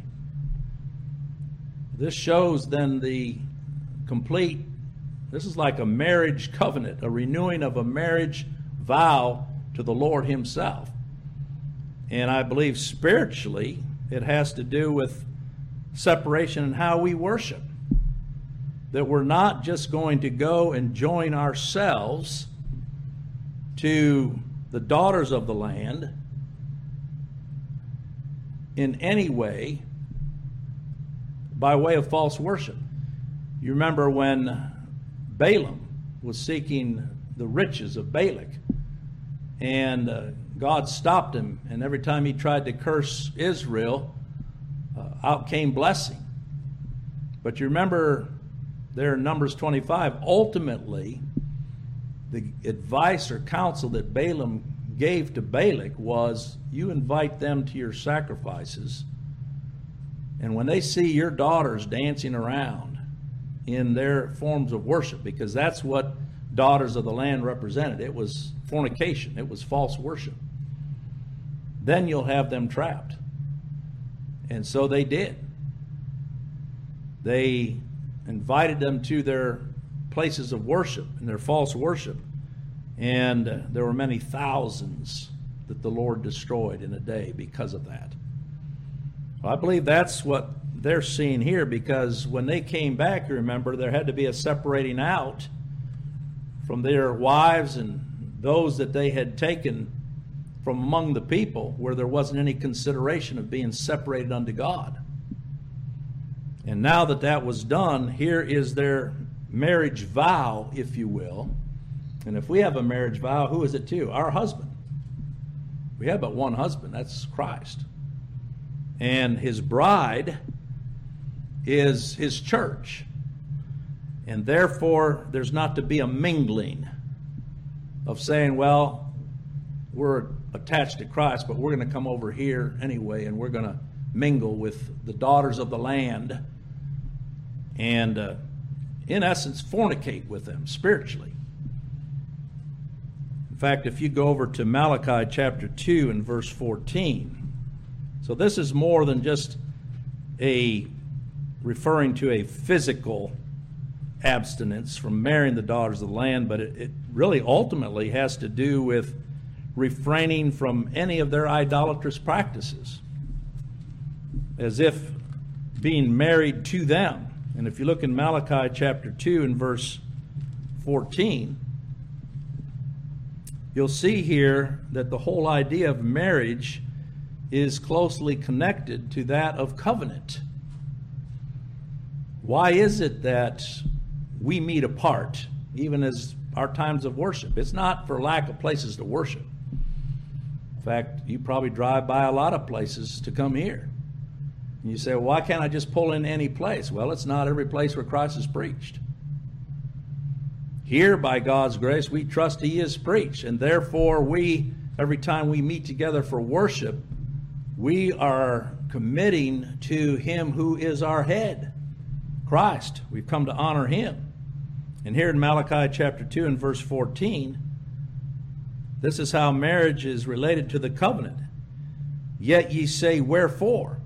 This shows then the complete, this is like a marriage covenant, a renewing of a marriage vow to the Lord himself. And I believe spiritually it has to do with separation in how we worship. That we're not just going to go and join ourselves to the daughters of the land in any way by way of false worship. You remember when Balaam was seeking the riches of Balak, and uh, God stopped him, and every time he tried to curse Israel, uh, out came blessing. But you remember there in Numbers twenty-five, ultimately, the advice or counsel that Balaam gave to Balak was, you invite them to your sacrifices, and when they see your daughters dancing around in their forms of worship, because that's what daughters of the land represented. It was fornication. It was false worship. Then you'll have them trapped. And so they did. They invited them to their places of worship and their false worship. And uh, there were many thousands that the Lord destroyed in a day because of that. Well, I believe that's what they're seeing here, because when they came back, you remember, there had to be a separating out from their wives and those that they had taken from among the people, where there wasn't any consideration of being separated unto God. And now that that was done, here is their marriage vow, if you will. And if we have a marriage vow, who is it to? Our husband. We have but one husband, that's Christ. And his bride is his church. And therefore, there's not to be a mingling of saying, well, we're attached to Christ, but we're going to come over here anyway, and we're going to mingle with the daughters of the land and, uh, in essence, fornicate with them spiritually. In fact, if you go over to Malachi chapter two and verse fourteen, so this is more than just a referring to a physical abstinence from marrying the daughters of the land, but it, it really ultimately has to do with refraining from any of their idolatrous practices, as if being married to them. And if you look in Malachi chapter two and verse fourteen, you'll see here that the whole idea of marriage is closely connected to that of covenant. Why is it that we meet apart, even as our times of worship? It's not for lack of places to worship. In fact, you probably drive by a lot of places to come here. And you say, well, why can't I just pull in any place? Well, it's not every place where Christ is preached. Here, by God's grace, we trust He is preached. And therefore, we, every time we meet together for worship, we are committing to Him who is our head, Christ. We've come to honor Him. And here in Malachi chapter two and verse fourteen, this is how marriage is related to the covenant. Yet ye say, wherefore?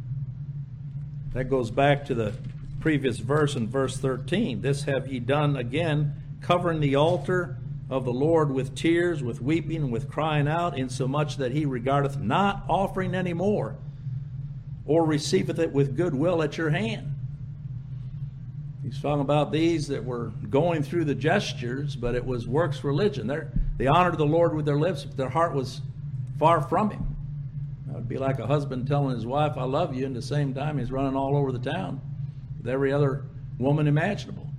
That goes back to the previous verse in verse thirteen. This have ye done again, covering the altar of the Lord with tears, with weeping, and with crying out, insomuch that He regardeth not offering any more, or receiveth it with good will at your hand. He's talking about these that were going through the gestures, but it was works religion. They're, they honored the Lord with their lips, but their heart was far from Him. That would be like a husband telling his wife, I love you, and at the same time he's running all over the town with every other woman imaginable.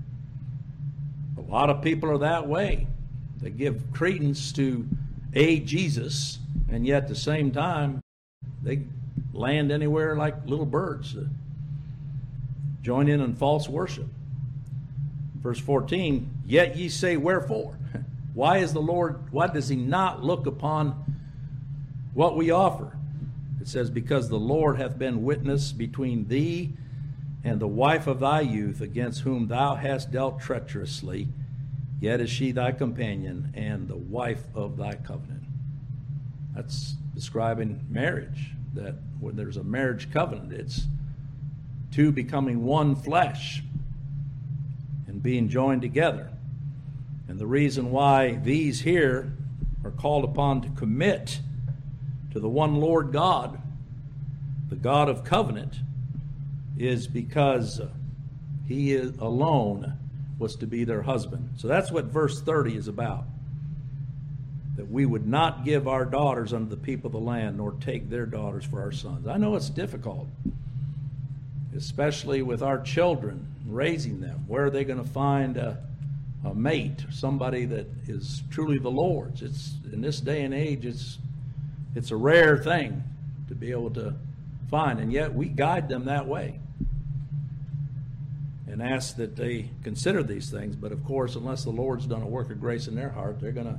A lot of people are that way. They give credence to a Jesus, and yet at the same time they land anywhere like little birds. Join in on false worship. Verse fourteen, yet ye say, wherefore? Why is the Lord, why does He not look upon what we offer? It says, because the Lord hath been witness between thee and the wife of thy youth, against whom thou hast dealt treacherously, yet is she thy companion and the wife of thy covenant. That's describing marriage, that when there's a marriage covenant, it's two becoming one flesh and being joined together. And the reason why these here are called upon to commit to the one Lord God, the God of covenant, is because He is alone was to be their husband. So that's what verse thirty is about. That we would not give our daughters unto the people of the land, nor take their daughters for our sons. I know it's difficult, especially with our children, raising them. Where are they going to find a, a mate, somebody that is truly the Lord's? It's in this day and age, it's it's a rare thing to be able to find, and yet we guide them that way and ask that they consider these things. But of course, unless the Lord's done a work of grace in their heart, they're going to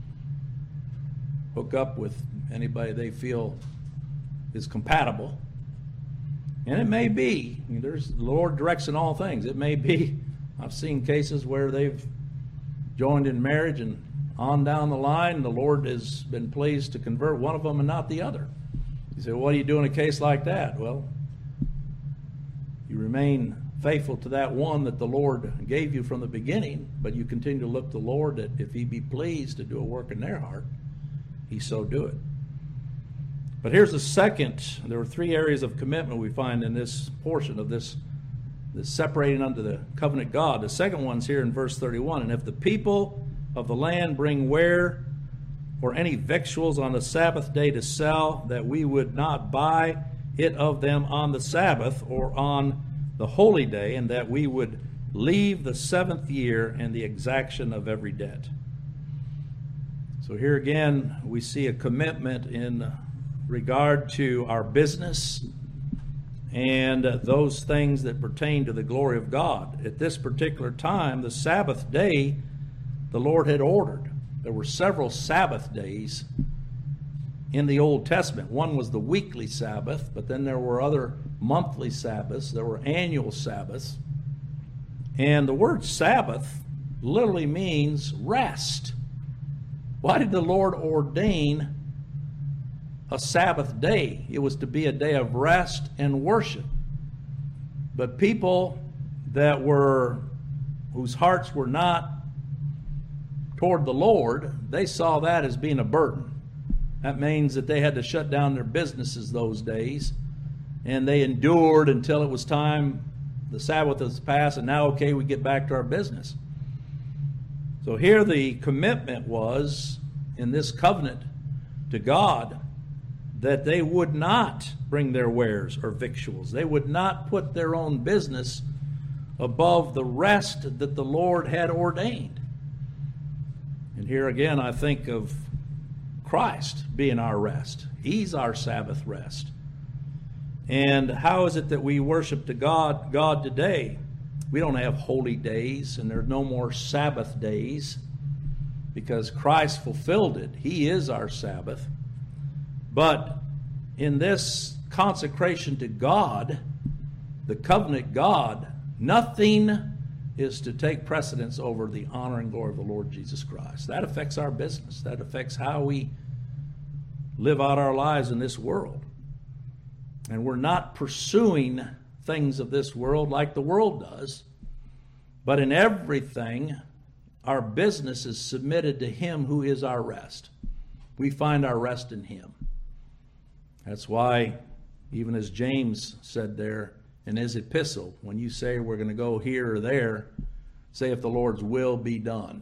hook up with anybody they feel is compatible. And it may be, I mean, there's the Lord directs in all things. It may be, I've seen cases where they've joined in marriage, and on down the line, the Lord has been pleased to convert one of them and not the other. You say, well, what do you do in a case like that? Well, you remain faithful to that one that the Lord gave you from the beginning, but you continue to look to the Lord that if He be pleased to do a work in their heart, he so do it. But here's the second. There were three areas of commitment we find in this portion of this, this separating unto the covenant God. The second one's here in verse thirty-one. And if the people of the land bring ware or any victuals on the Sabbath day to sell, that we would not buy it of them on the Sabbath or on the holy day, and that we would leave the seventh year and the exaction of every debt. So here again, we see a commitment in regard to our business and those things that pertain to the glory of God. At this particular time, the Sabbath day, the Lord had ordered. There were several Sabbath days in the Old Testament. One was the weekly Sabbath, but then there were other monthly Sabbaths. There were annual Sabbaths. And the word Sabbath literally means rest. Why did the Lord ordain a Sabbath day? It was to be a day of rest and worship. But people that were, whose hearts were not toward the Lord, they saw that as being a burden. That means that they had to shut down their businesses those days, and they endured until it was time, the Sabbath was passed, and now, okay, we get back to our business. So here the commitment was, in this covenant to God, that they would not bring their wares or victuals. They would not put their own business above the rest that the Lord had ordained. And here again, I think of Christ being our rest. He's our Sabbath rest. And how is it that we worship to God, God today? We don't have holy days, and there are no more Sabbath days, because Christ fulfilled it. He is our Sabbath. But in this consecration to God, the covenant God, nothing is to take precedence over the honor and glory of the Lord Jesus Christ. That affects our business. That affects how we live out our lives in this world. And we're not pursuing things of this world like the world does, but in everything, our business is submitted to Him who is our rest. We find our rest in Him. That's why, even as James said there in his epistle, when you say we're going to go here or there, say if the Lord's will be done.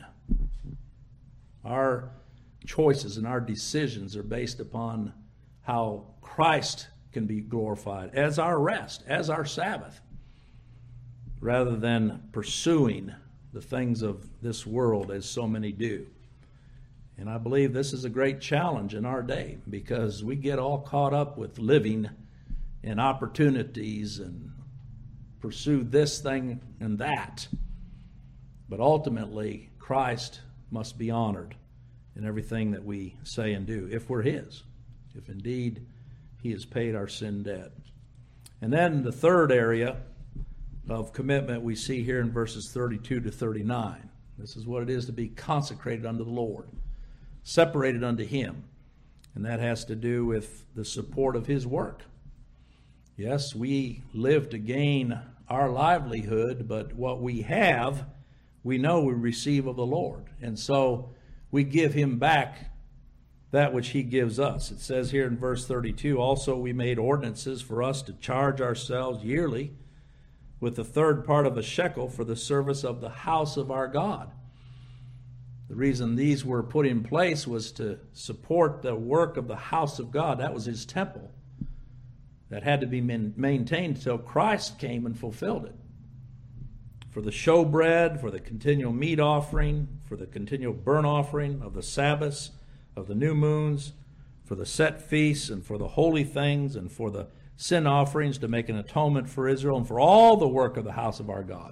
Our choices and our decisions are based upon how Christ can be glorified as our rest, as our Sabbath, rather than pursuing the things of this world as so many do. And I believe this is a great challenge in our day, because we get all caught up with living and opportunities and pursue this thing and that. But ultimately, Christ must be honored in everything that we say and do, if we're His, if indeed He has paid our sin debt. And then the third area of commitment we see here in verses thirty-two to thirty-nine. This is what it is to be consecrated unto the Lord, separated unto Him. And that has to do with the support of His work. Yes, we live to gain our livelihood, but what we have, we know we receive of the Lord. And so we give Him back that which He gives us. It says here in verse thirty-two, also we made ordinances for us to charge ourselves yearly with the third part of a shekel for the service of the house of our God. The reason these were put in place was to support the work of the house of God. That was His temple that had to be maintained until Christ came and fulfilled it. For the showbread, for the continual meat offering, for the continual burnt offering of the Sabbaths, of the new moons, for the set feasts, and for the holy things, and for the sin offerings to make an atonement for Israel, and for all the work of the house of our God.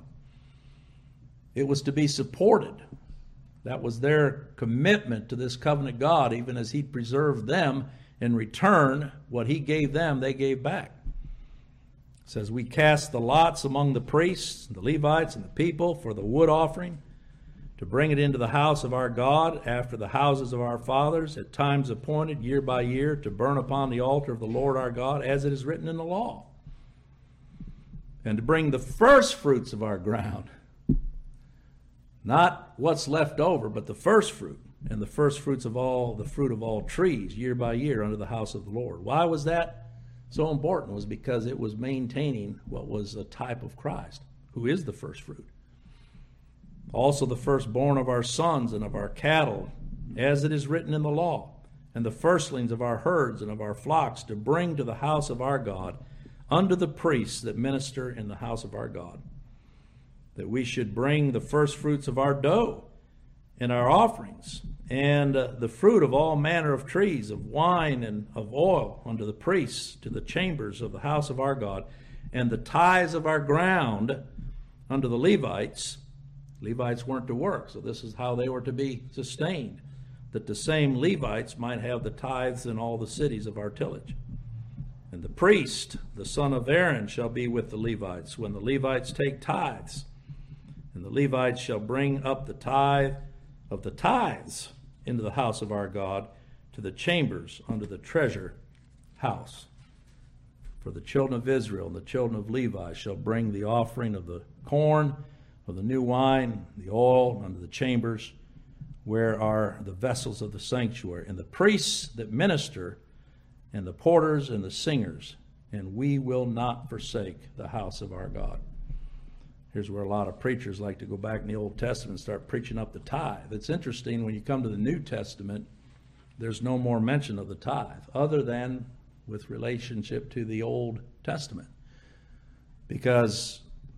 It was to be supported. That was their commitment to this covenant God, even as He preserved them. In return, what He gave them, they gave back. It says, we cast the lots among the priests, the Levites, and the people for the wood offering, to bring it into the house of our God after the houses of our fathers, at times appointed year by year, to burn upon the altar of the Lord our God, as it is written in the law, and to bring the first fruits of our ground, not what's left over, but the first fruit, and the first fruits of all, the fruit of all trees, year by year, unto the house of the Lord. Why was that so important? It was because it was maintaining what was a type of Christ, who is the first fruit. Also the firstborn of our sons and of our cattle, as it is written in the law, and the firstlings of our herds and of our flocks, to bring to the house of our God, unto the priests that minister in the house of our God, that we should bring the first fruits of our dough and our offerings, and uh, the fruit of all manner of trees, of wine and of oil, unto the priests, to the chambers of the house of our God, and the tithes of our ground unto the Levites. Levites weren't to work, so this is how they were to be sustained, that the same Levites might have the tithes in all the cities of our tillage. And the priest, the son of Aaron, shall be with the Levites when the Levites take tithes. And the Levites shall bring up the tithe of the tithes into the house of our God, to the chambers under the treasure house. For the children of Israel and the children of Levi shall bring the offering of the corn, of the new wine, the oil, unto the chambers, where are the vessels of the sanctuary, and the priests that minister, and the porters and the singers, and we will not forsake the house of our God. Here's where a lot of preachers like to go back in the Old Testament and start preaching up the tithe. It's interesting, when you come to the New Testament, there's no more mention of the tithe, other than with relationship to the Old Testament. Because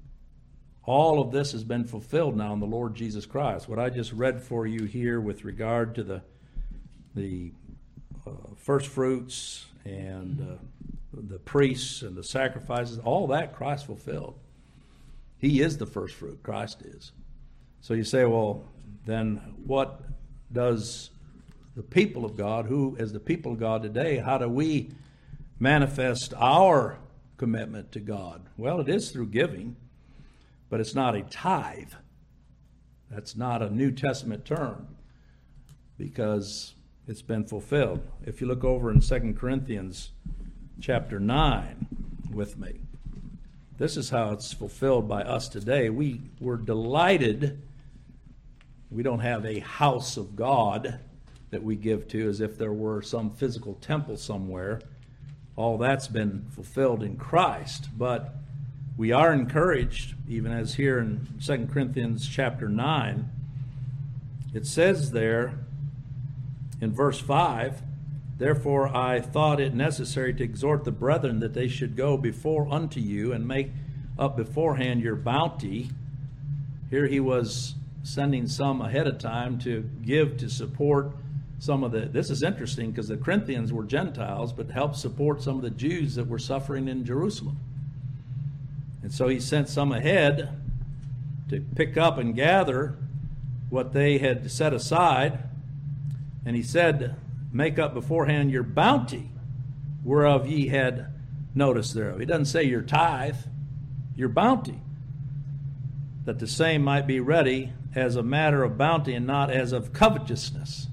all of this has been fulfilled now in the Lord Jesus Christ. What I just read for you here with regard to the, the uh, first fruits and uh, the priests and the sacrifices, all that Christ fulfilled. He is the first fruit. Christ is. So you say, well, then what does the people of God, who as the people of God today, how do we manifest our commitment to God? Well, it is through giving, but it's not a tithe. That's not a New Testament term, because it's been fulfilled. If you look over in Second Corinthians chapter nine with me, this is how it's fulfilled by us today. We were delighted. We don't have a house of God that we give to as if there were some physical temple somewhere. All that's been fulfilled in Christ. But we are encouraged, even as here in Second Corinthians chapter nine, it says there in verse five, therefore I thought it necessary to exhort the brethren that they should go before unto you and make up beforehand your bounty. Here he was sending some ahead of time to give to support some of the, this is interesting because the Corinthians were Gentiles, but helped support some of the Jews that were suffering in Jerusalem. And so he sent some ahead to pick up and gather what they had set aside. And he said, make up beforehand your bounty, whereof ye had notice thereof. He doesn't say your tithe, your bounty, that the same might be ready as a matter of bounty and not as of covetousness.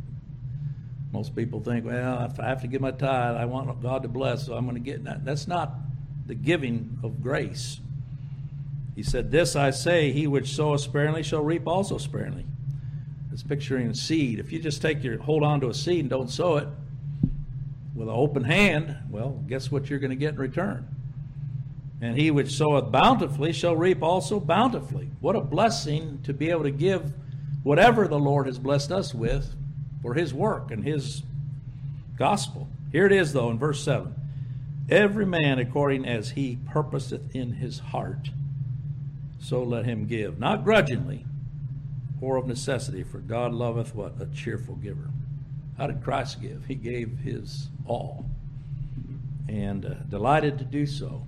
Most people think, well, if I have to give my tithe, I want God to bless, so I'm going to get that. That's not the giving of grace. He said, this I say, he which soweth sparingly shall reap also sparingly. It's picturing a seed. If you just take your, hold on to a seed and don't sow it with an open hand, well, guess what you're going to get in return? And he which soweth bountifully shall reap also bountifully. What a blessing to be able to give whatever the Lord has blessed us with for his work and his gospel. Here it is, though, in verse seven. Every man according as he purposeth in his heart, so let him give, not grudgingly or of necessity, for God loveth what? A cheerful giver. How did Christ give? He gave his all, and uh, delighted to do so.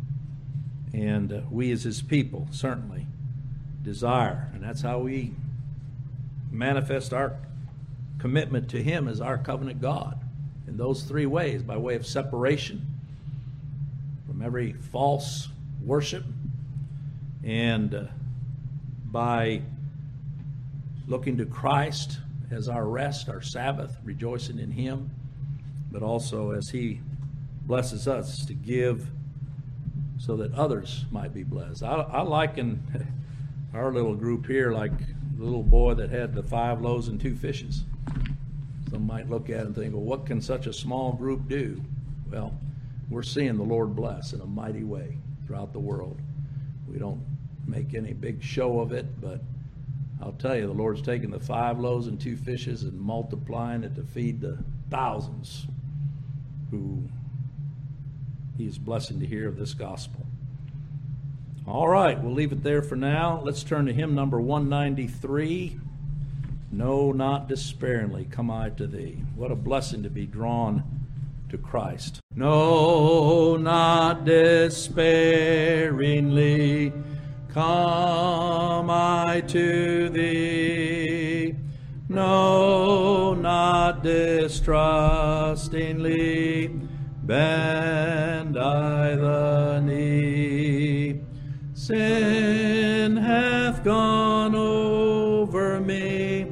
And uh, we as his people certainly desire, and that's how we manifest our commitment to him as our covenant God, in those three ways: by way of separation from every false worship, and uh, by looking to Christ as our rest, our Sabbath, rejoicing in him, but also as he blesses us to give so that others might be blessed. I, I liken our little group here like the little boy that had the five loaves and two fishes. Some might look at it and think, well, what can such a small group do? Well, we're seeing the Lord bless in a mighty way throughout the world. We don't make any big show of it, but I'll tell you, the Lord's taking the five loaves and two fishes and multiplying it to feed the thousands who He is blessing to hear of this gospel. All right, we'll leave it there for now. Let's turn to hymn number one ninety-three. No, not despairingly come I to thee. What a blessing to be drawn to Christ. No, not despairingly come I to thee. No, not distrustingly bend I the knee. Sin hath gone over me,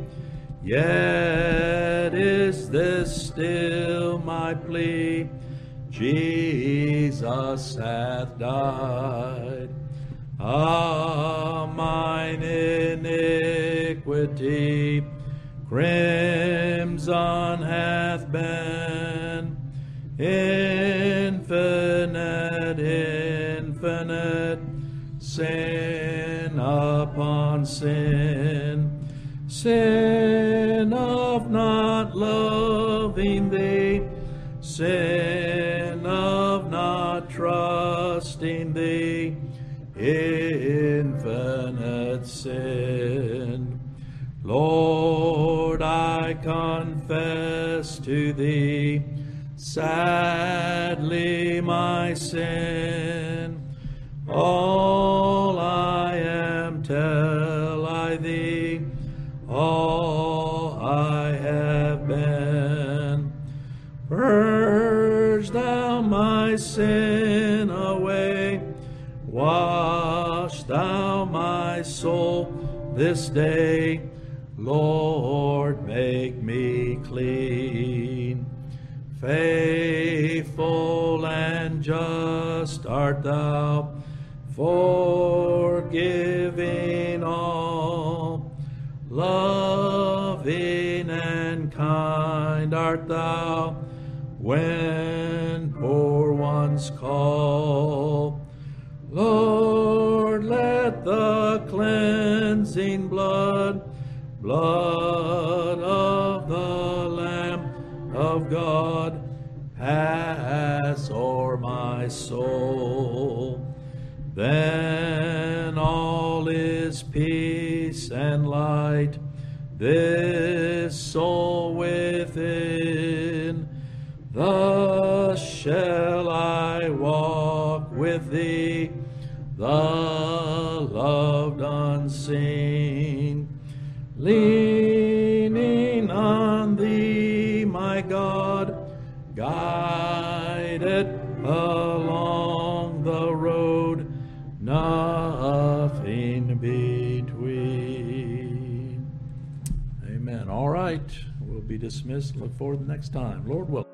yet is this still my plea. Jesus hath died. Ah, mine iniquity crimson hath been, infinite, infinite sin upon sin, sin of not loving thee, sin of not trusting thee, infinite sin. Lord, I confess to thee sadly my sin. All I am tell I thee, all I have been. Purge thou my sin away, wash thou my soul this day, Lord, make me clean. Faithful and just art thou, forgiving all, loving and kind art thou, when poor ones call. Lord, let the cleansing blood, blood of the Lamb of God, pass o'er my soul. Then all is peace and light, this soul within. Thus shall I walk with thee, the loved unseen, leaning on thee, my God, guided along the road, nothing between. Amen. All right, we'll be dismissed. Look forward to the next time, Lord willing.